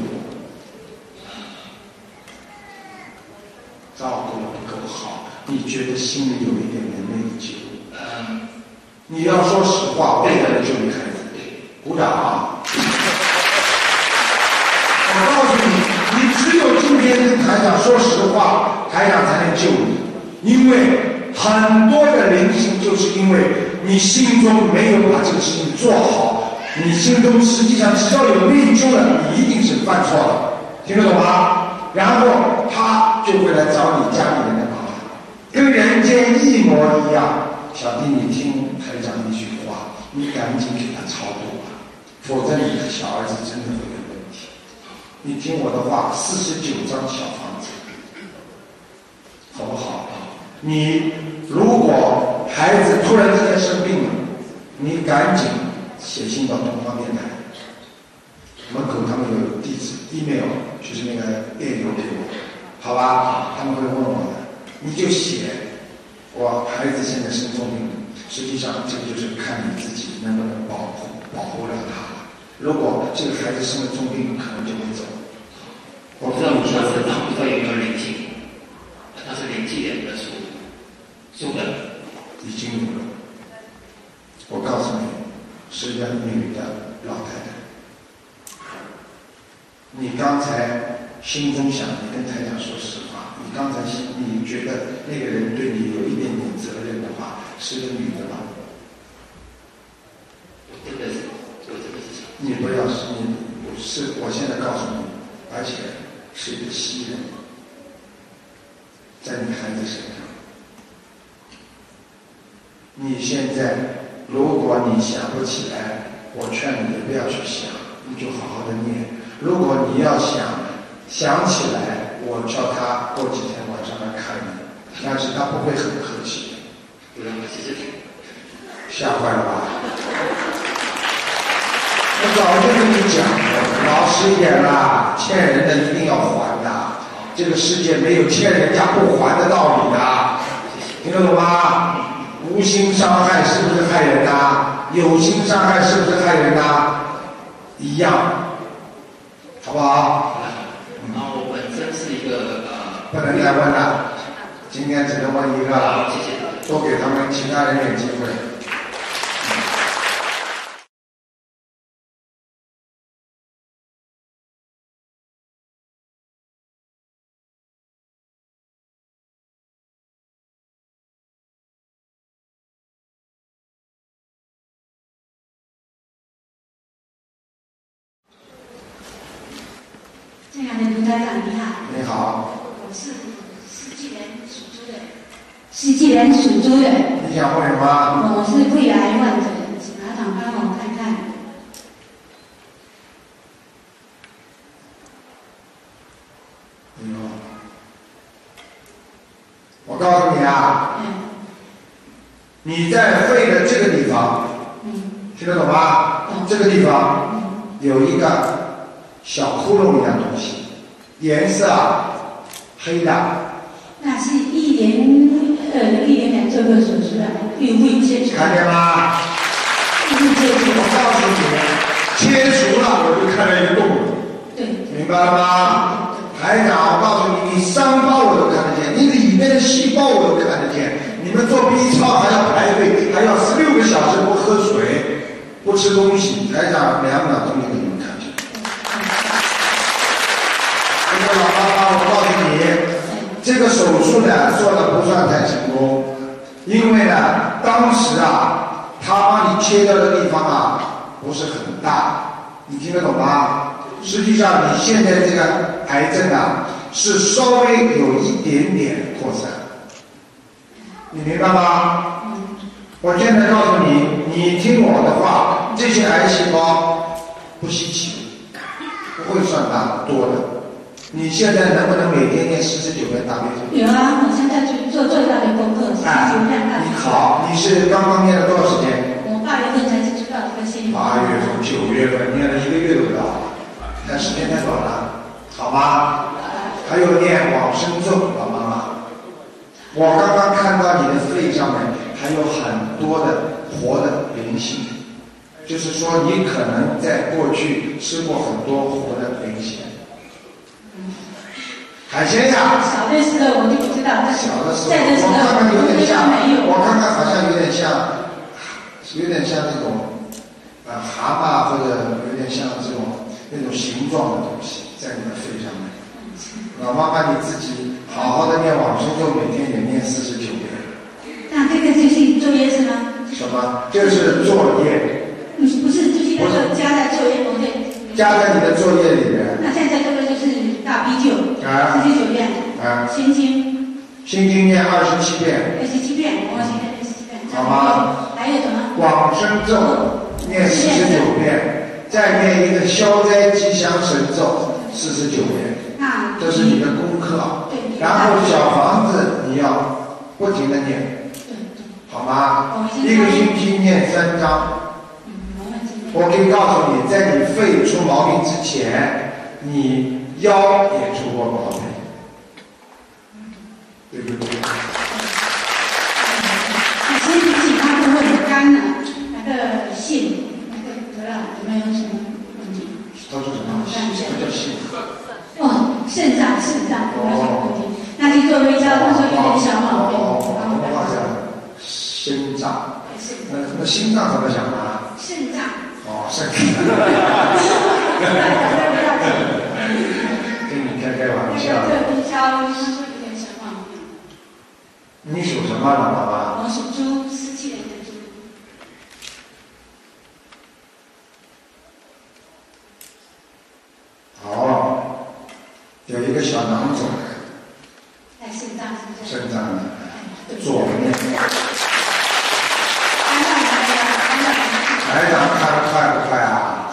照顾不够好，你觉得心里有一点点内疚。嗯，你要说实话，为了救你孩子，鼓掌啊！我告诉你，你只有今天跟台长说实话，台长才能救你。因为很多的灵性，就是因为你心中没有把这个事情做好，你心中实际上只要有内疚了，你一定是犯错了，听得懂吗？然后他就会来找你家里人的麻烦，跟人间一模一样。小弟，你听台长一句话，你赶紧给他超度吧，否则你的小儿子真的会有问题。你听我的话，四十九张小房子，好不好？你如果孩子突然之间生病了，你赶紧写信到东方电台。门口他们有地址 email， 就是那个电邮给我，好吧？他们会问我的，你就写我孩子现在生重病，实际上这个就是看你自己能不能保护保护了他。如果这个孩子生了重病，可能就会走。 我不知道你说身上不知道有没有灵性，那是零几年的书书本已经有了。我告诉你，是一个女的老太太。你刚才心中想，你跟台长说实话，你刚才心你觉得那个人对你有一点点责任的话，是个女的吧？ 我真的是，我真的是想。 你不要是你不是，我现在告诉你，而且是一个西人，在你孩子身上。你现在，如果你想不起来，我劝你不要去想，你就好好的念。如果你要想想起来，我叫他过几天晚上来看你，但是他不会很客气。 不让他谢谢你。 吓坏了吧？我早就跟你讲了，老实一点啦，欠人的一定要还的。这个世界没有欠人家不还的道理的，听得懂吗？无心伤害是不是害人呐？有心伤害是不是害人呐？一样。好不好？ 然后我本身是一个呃， 不能再问了，今天只能问一个了。 谢谢。 多给他们其他人点机会。 亲爱的卢台长，你好。 你好。 我是十几年属猪的。十几年属猪的。 你想问什么？ 我是胃癌患者，请台长帮我看看。 哎呦，我告诉你啊，嗯、你在肺的这个地方，嗯、听得懂吗？嗯、这个地方、嗯、有一个。小窟窿一样东西，颜色啊黑的。 那是一年呃一年前做过手术的，胃胃切除。 看见吗？ 胃切除。 我告诉你，切除了我就看到一个洞。 对。 明白了吗？台长，我告诉你，你伤疤我都看得见，你里面的细胞我都看得见。你们做 B 超还要排队，还要十六个小时不喝水，不吃东西，台长两秒钟就给你们看见。这个老妈妈，我告诉你，这个手术呢做的不算太成功，因为呢，当时啊，他帮你切掉的地方啊不是很大，你听得懂吗？实际上你现在这个癌症啊是稍微有一点点扩散，你明白吗？我现在告诉你，你听我的话，这些癌细胞不稀奇，不会算大多的。你现在能不能每天念四十九遍大悲咒？ 有啊，我现在去做最大的功课，四十九遍大悲咒。 你好，你是刚刚念了多少时间？ 我八月份才知道这个心理。 八月份、九月份念了一个月都不到，但时间太短了，好吗？还有念往生咒，老妈妈。我刚刚看到你的肺上面还有很多的活的灵性，就是说你可能在过去吃过很多活的灵性。海鲜呀， 小的时候我就不知道， 小的时候在的时候我看看有点像， 没有， 我看看好像有点像，有点像这种啊蛤蟆，或者有点像这种那种形状的东西在你的肺上面。老妈妈你自己好好的念往生咒，每天也念四十九遍。 那这个就是作业是吗？ 什么？这是作业。 不是不是，就是那个加在作业中的。 加在你的作业里面。 那现在这个就是大悲咒， 啊， 四十九遍。 啊。 心经。 心经念二十七遍。 二十七遍，我现在二十七遍。 好吗？ 还有什么？ 往生咒念四十九遍，再念一个消灾吉祥神咒四十九遍。 那这是你的功课。对。然后小房子你要不停的念。对。好吗？一个星期念三章。我可以告诉你，在你肺出毛病之前，你腰也出过毛病，对不对？ 那身体其他部位肝呢？那个肾，那个得了有没有什么问题？ 他说什么？什么叫肾？ 哦，肾脏，肾脏有没有什么问题？那去做微教，他说有点小毛病。 哦，我们话讲心脏，那那心脏怎么讲啊？ 肾脏。 哦，肾脏。跟你开开玩笑。 这个微教，他说有点小毛病。 你属什么，老妈妈？ 我属猪，四七年的猪。 哦，有一个小囊肿。 在肾脏是不是？ 肾脏的左面。台长看得快不快啊？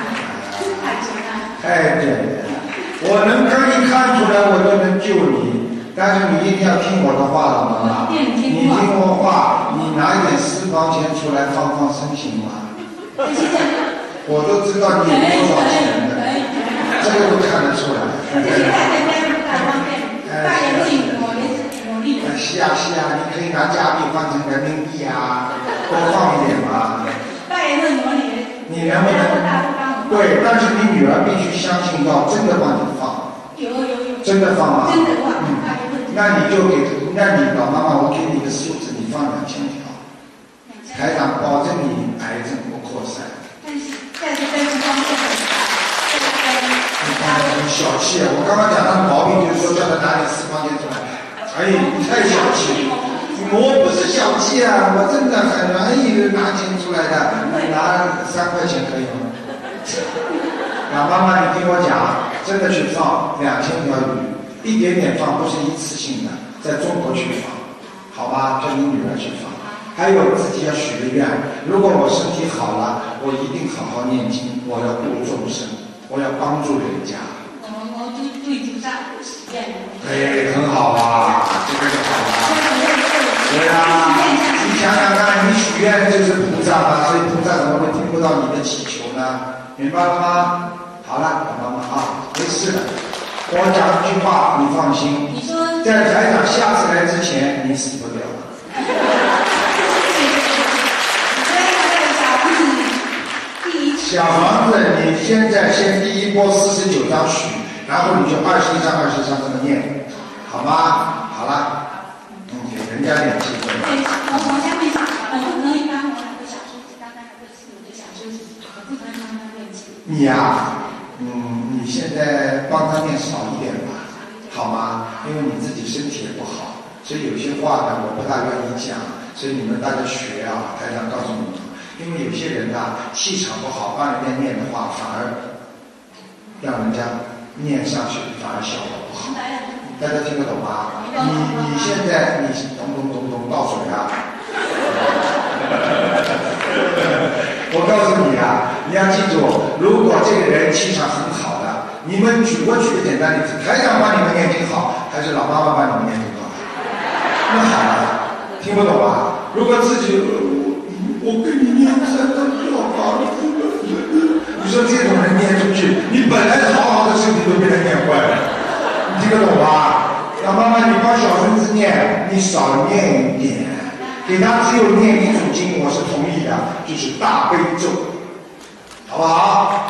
太简单了，我能可以看出来，我就能救你，但是你一定要听我的话，老妈妈。你听我话，你拿一点私房钱出来放放生行吗？我都知道你有多少钱的，这个都看得出来。是啊是啊，你可以拿加币换成人民币啊，多放一点嘛。你能不能？对，但是你女儿必须相信要真的帮你放。 有有有。 真的放吗？ 真的放。 嗯。那你就给，那你老妈妈，我给你个数字，你放两千条。台长保证你癌症不扩散。 但是但是但是方面很你看很小气啊！我刚刚讲他的毛病，就是说叫他拿点私房钱出来。哎，你太小气！我不是小气啊，我真的很愿意拿钱出来的，拿三块钱可以吗？老妈妈，你听我讲，真的去放两千条鱼，一点点放，不是一次性的，在中国去放，好吧？叫你女儿去放。还有自己要许个愿，如果我身体好了，我一定好好念经，我要度众生，我要帮助人家。 我我对对菩萨许愿。 哎，很好啊，这个就好了。对啊，你想想看，你许愿就是菩萨嘛，所以菩萨怎么会听不到你的祈求呢？明白了吗？好了，老妈妈啊，没事的。我讲一句话，你放心。 你说， 在台长下次来之前，你死不掉。小房子，你现在先第一波四十九张许，然后你就二十一张、二十一张这么念，好吗？好了，嗯，给人家点机会。 对，我我下面呃，不能一般我两个小时，刚刚两个字我就想休息，我不能让他练习。 你呀、啊，嗯，你现在帮他念少一点吧，好吗？因为你自己身体也不好，所以有些话呢，我不大愿意讲，所以你们大家学啊，台长告诉你们。因为有些人呐、啊，气场不好，帮人家念的话，反而让人家念上去，反而效果不好。大家听得懂吗？你你现在你懂懂懂懂倒水啊！我告诉你啊，你要记住，如果这个人气场很好的，你们举我举个简单例子，台长帮你们念经好，还是老妈妈帮你们念经好？那好了，听不懂吧？如果自己。我跟你念三张小房子，你说这种人念出去，你本来好好的身体都被他念坏了，你听得懂吧？那妈妈，你帮小孙子念，你少念一点，给给他只有念一组经，我是同意的，就是大悲咒，好不好？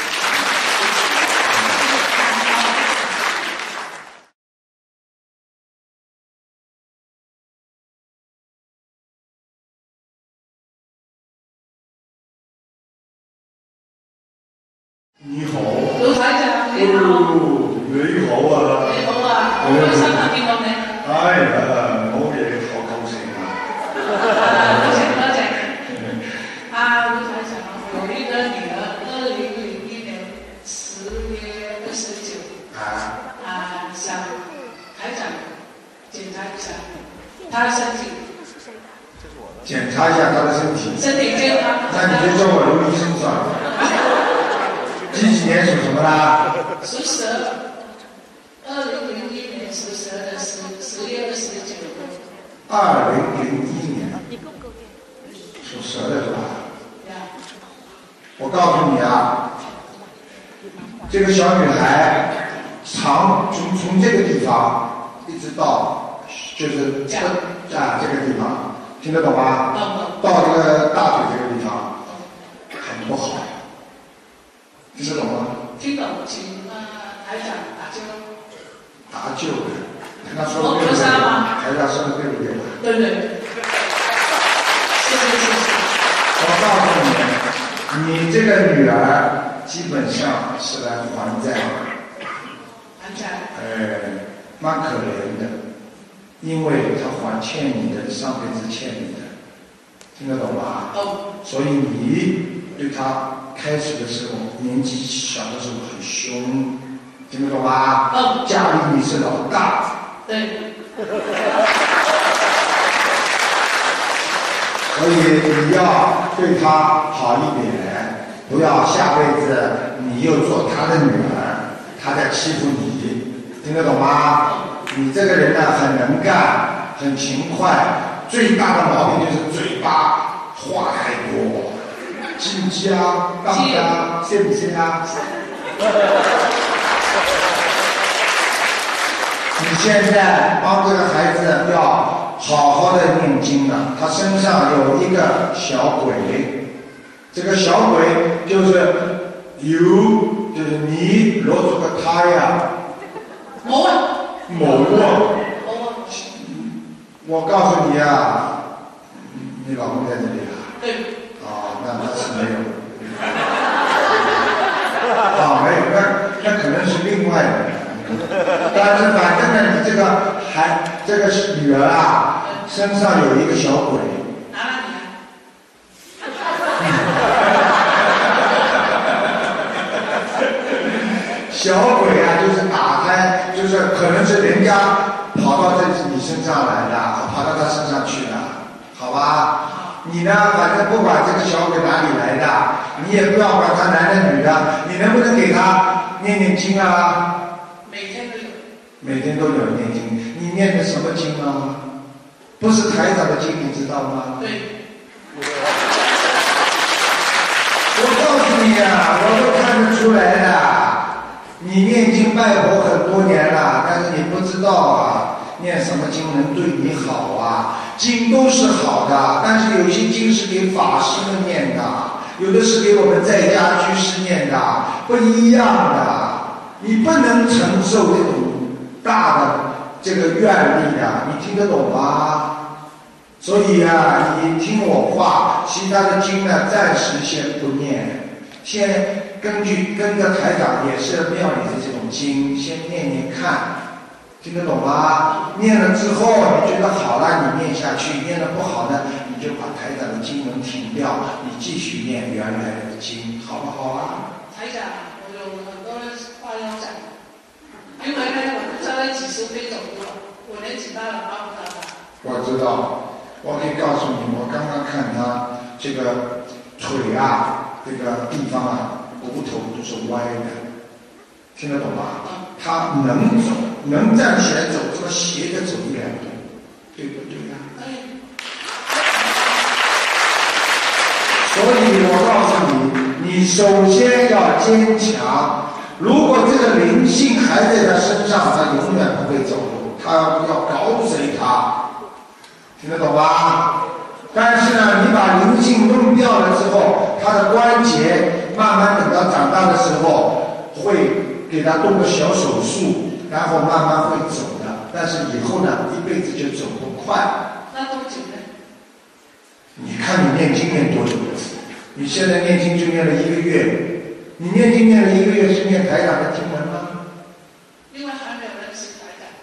你好， 卢台長你好， 你好啊， 你好啊，好開心啊見到你。 哎呀，冇嘢，好高興啊！ 多謝多謝。啊，卢台長，我有一個女兒，二零零一年十月二十九， 啊， 啊，想台長檢查一下她的身體， 檢查一下他的身體， 身體健康。 那你就叫我刘醫生算了。几几年属什么啦？ 属蛇，二零零一年属蛇的十十月二十九。 二零零一年，属蛇的是吧？我告诉你啊，这个小女孩长从从这个地方一直到就是啊这个地方，听得懂吗？到这个大腿这个地方很不好。听得懂吗？ 听懂，请呃台长打救。 打救的，跟他说的对不对？台长说的对不对？ 对对。谢谢谢谢。 我告诉你，你这个女儿基本上是来还债的。 还债。 哎，蛮可怜的，因为她还欠你的，上辈子欠你的，听得懂吗？ 哦。 所以你对她。开始的时候，年纪小的时候很凶，听得懂吗？ 嗯。 家里你是老大。 对。 所以你要对他好一点，不要下辈子你又做他的女儿，他在欺负你，听得懂吗？你这个人呢，很能干，很勤快，最大的毛病就是嘴巴话太多。记不记啊？当不当？信不信啊？你现在帮这个孩子要好好的念经了，他身上有一个小鬼，这个小鬼就是有，就是你落出个胎呀。 冇啊！ 冇啊！我告诉你啊，你老公在这里啊？ 对。 啊，那那是没有，啊没有，那那可能是另外的，但是反正呢，你这个孩这个女儿啊，身上有一个小鬼。 哪里？ 小鬼啊，就是打开，就是可能是人家跑到这你身上来的，跑到他身上去的，好吧？你呢，反正不管这个小鬼哪里来的，你也不要管他男的女的，你能不能给他念念经啊？ 每天都有。 每天都有念经，你念的什么经啊？不是台长的经，你知道吗？ 对。 我告诉你啊，我都看得出来的。你念经拜佛很多年了，但是你不知道啊，念什么经能对你好啊？经都是好的，但是有些经是给法师们念的，有的是给我们在家居士念的，不一样的。你不能承受这种大的这个愿力的，你听得懂吗？所以啊，你听我话，其他的经呢，暂时先不念，先根据跟着台长也是庙里的这种经，先念念看，听得懂吗？念了之后你觉得好了，你念下去；念得不好呢，你就把台长的经文停掉，你继续念原来的经，好不好啊？ 台长，我有很多话要讲，因为呢，我不知道几十岁走路了，我年纪大了，帮不到他。 我知道。我可以告诉你，我刚刚看他这个腿啊，这个地方啊，骨头都是歪的，听得懂吗？他能走，能站起来走，这么斜着走一两步，对不对呀、啊？所以我告诉你，你首先要坚强。如果这个灵性还在他身上，他永远不会走路，他要搞死他。听得懂吗？ 但是呢，你把灵性弄掉了之后，他的关节慢慢等到长大的时候，会给他动个小手术，然后慢慢会走的。但是以后呢，一辈子就走不快。 那多久呢？ 你看你念经念多久？你现在念经就念了一个月，你念经念了一个月是念台长的经文吗？ 因为还没有认识台长。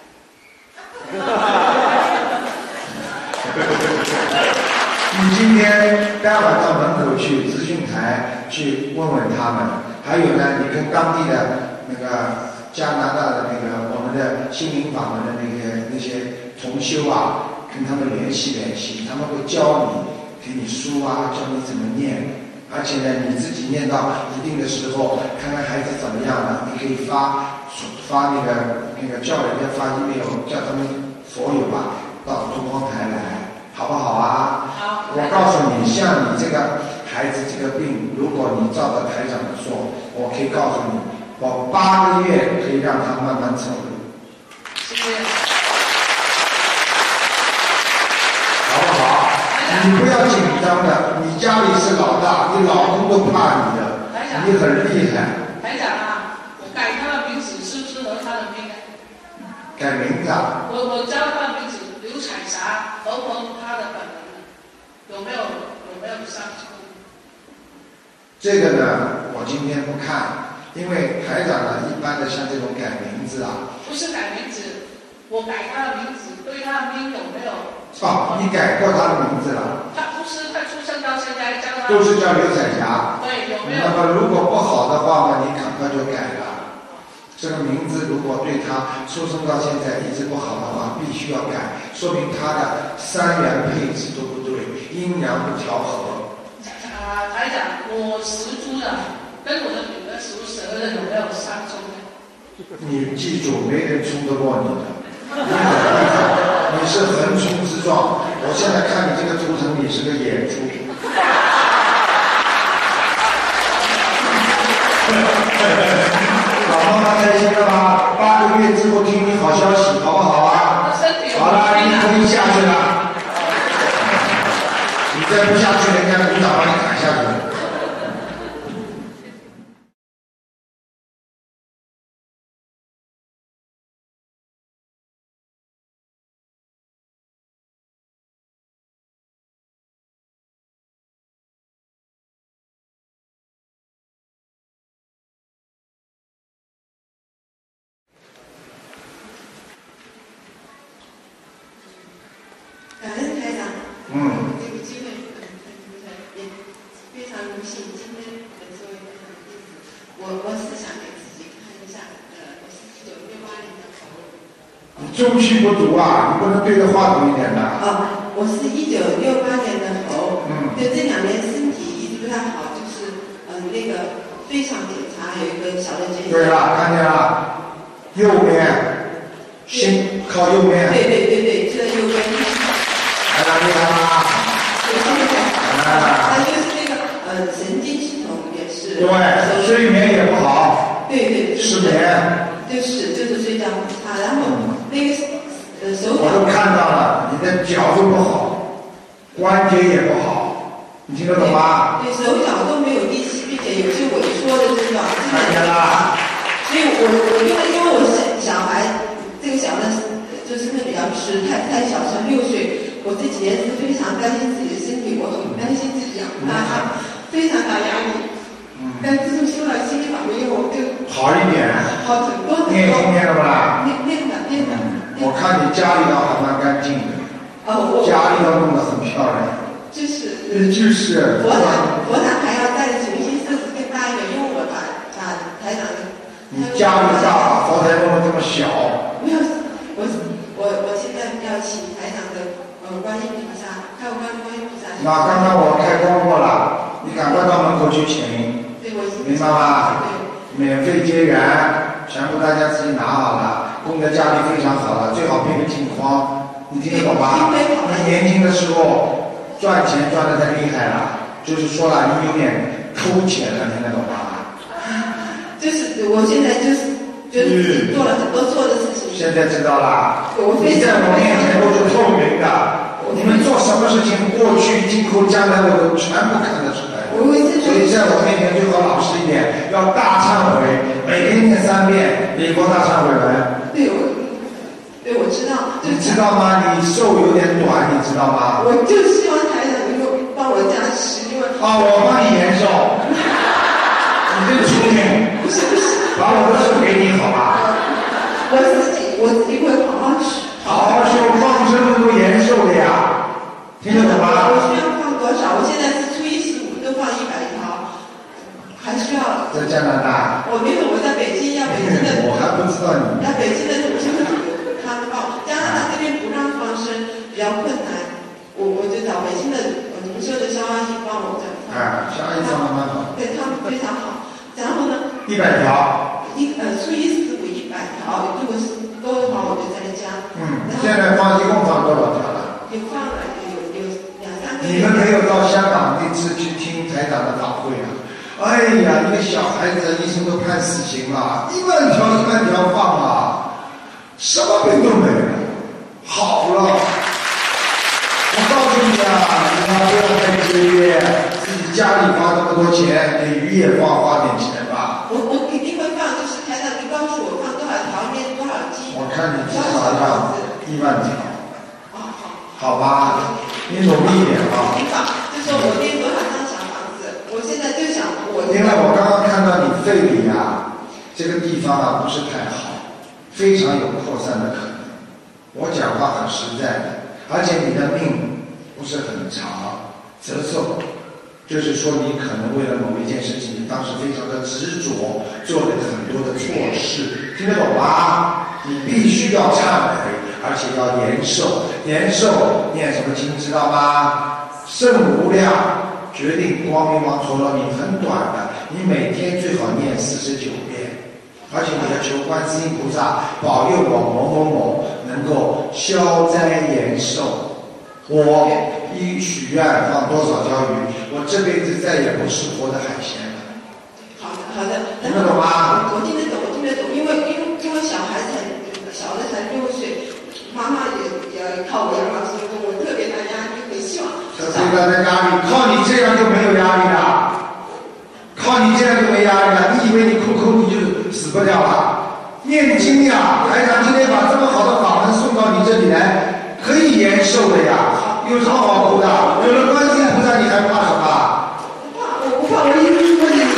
你今天待会儿到门口去咨询台去问问他们，还有呢，你跟当地的那个加拿大的那个我们的心灵法门的那个那些同修啊，跟他们联系联系，他们会教你。给你书啊，教你怎么念，而且呢，你自己念到一定的时候，看看孩子怎么样了，你可以发发那个那个叫人家发 email， 叫他们所有吧到东方台来，好不好啊？ 好。 我告诉你，像你这个孩子这个病，如果你照着台长的说，我可以告诉你，我八个月可以让他慢慢走路。 谢谢。 好不好？你不要紧张的，你家里是老大，你老公都怕你的，你很厉害。 台长啊，我改他的名字适不适合他的命啊？ 改名字啊？ 我我叫他的名字刘彩霞，合不合他的本人？有没有有没有上错？ 这个呢，我今天不看，因为台长呢，一般的像这种改名字啊， 不是改名字，我改他的名字，对他的命有没有？ 哦，你改过他的名字了？ 他不是，他出生到现在叫他都是叫刘彩霞。 对，有没有？ 那么如果不好的话嘛，你赶快就改了。这个名字如果对他出生到现在一直不好的话，必须要改，说明他的三元配置都不对，阴阳不调和。 啊，台长，我属猪的，跟我的女儿属蛇的有没有相冲呢？ 你记住，没人冲得过你的。你是横冲直撞，我现在看你这个图腾，你是个野猪。老妈妈开心了吧？八个月之后听你好消息，好不好啊？好了，你可以下去了。你再不下去，人家鼓掌把你赶下去。 感恩台长， 嗯， 这个机会很很也非常荣幸，今天能作为台长的弟子，我我是想给自己看一下，呃，我是一九六八年的猴。 你中气不足啊，你不能对着话筒一点的。 啊，我是一九六八年的猴， 嗯， 就这两年身体一直不太好，就是嗯、呃、那个肺上检查有一个小的结节。 对了，看见了，右边，心靠右边。 对对对对，就在右边。 来了，厉害吗？ 对对对， 啊， 他就是那个呃神经系统也是。 对，睡眠也不好。 对对。 失眠。 就是就是睡觉很差，然后那个呃手脚。 我都看到了，你的脚都不好，关节也不好，你听得懂吗？ 对，手脚都没有力气，并且有些萎缩的症状。 看见了。 所以我我因为因为我小小孩这个小的就是身体比较迟，太太小，才六岁，我这几年是非常担心自己的身体，我很担心自己养他，非常大压力。嗯。但自从修了心理法门以后，我就好一点。 好很多很多。 念经念了不啦？ 念念的念的。 我看你家里倒还蛮干净的。 哦，我家里倒弄得很漂亮。 就是。 就是。 佛堂佛堂还要再重新设置更大一点，因为我把把台长的。 你家里大，佛台弄得这么小。 没有，我我我现在要请台长的呃观音菩萨，还有观观音菩萨。 那刚刚我开光过了，你赶快到门口去请。 对，我明白吗？免费结缘，全部大家自己拿好了，供在家里非常好了，最好配个镜框，你听得懂吗？你年轻的时候赚钱赚得太厉害了，就是说了你有点抠钱了，听得懂吗？ 就是我现在就是觉得自己做了很多错的事情。 现在知道了，你在我面前都是透明的，你们做什么事情，过去后将来我都全部看得出来。所以在我面前最好老实一点，要大忏悔，每天念三遍礼佛大忏悔文。 对，我对我知道。 你知道吗？你寿有点短，你知道吗？ 我就希望台长能够帮我加持，因为啊，我帮你延寿。你真聪明。 不是不是， 把我的寿给你好吧？ 我自己我自己会好好吃。 好好修，放生能够延寿的呀，听得懂吗？ 我需要放多少？我现在是初一十五都放一百条，还需要。 在加拿大。 我没有，我在北京，要北京的。 我还不知道你。 要北京的土生土有他们报，加拿大这边不让放生，比较困难。我我就找北京的我们说的肖阿姨帮我转发。 啊，肖阿姨帮蛮好。 对他们非常好。然后呢？ 一百条。 一呃初一十五一百条，如果是多的话我就再加。 嗯，现在放一共放多少条了？ 有放了，有有两三个。 你们没有到香港那次去听台长的法会啊？哎呀，一个小孩子，医生都判死刑了，一万条一万条放啊，什么病都没有，好了。我告诉你啊，你们不要太节约，自己家里花这么多钱，给鱼也放花点钱吧。 我我肯定会放，就是台长，你告诉我放多少条，念多少经。 我看你至少要一万条。好吧，你努力一点啊。 就说我念多少张小房子，我现在就想我。 因为我刚刚看到你肺里啊，这个地方啊不是太好，非常有扩散的可能。我讲话很实在的，而且你的命不是很长，折寿，就是说你可能为了某一件事情，你当时非常的执着，做了很多的错事，听得懂吗？你必须要忏悔，而且要延寿。延寿念什么经知道吗？圣无量决定光明王陀罗尼，很短的，你每天最好念四十九遍，而且你要求观世音菩萨保佑我某某某能够消灾延寿。我一许愿放多少条鱼，我这辈子再也不吃活的海鲜了。 好的好的， 听得懂吗？ 我听得懂，我听得懂，因为因为因为小孩才小的才六岁，妈妈也也靠我养老生活，我特别的压力，很希望。 这最大的压力，靠你这样就没有压力了，靠你这样就没压力了。你以为你哭哭你就死不掉了？念经呀，台长今天把这么好的法门送到你这里来，可以延寿的呀，有什么好哭的？有了观世音菩萨，你还怕什么？ 不怕，我不怕，我一直说你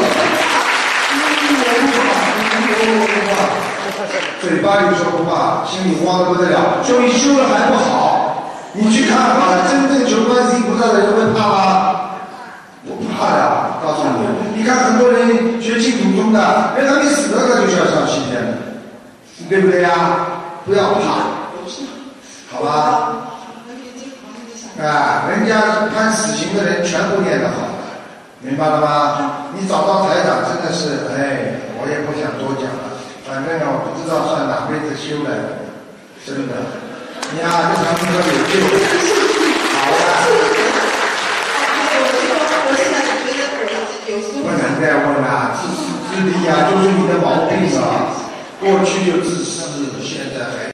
嘴巴里说不怕，心里慌得不得了，所以修了还不好。你去看好了，真正求观世音菩萨的人会怕吗？不怕的，告诉你，你看很多人学净土宗的，人还没死了，他就要上西天了，对不对呀？不要怕，好吧？啊，人家判死刑的人全部念得好的，明白了吗？你找到台长真的是，哎，我也不想多讲了。反正我不知道算哪辈子修来的，真的。你啊，这长命要有救。好了。 我现在觉得我有时候不能再问了，自私自利啊，就是你的毛病啊。过去就自私，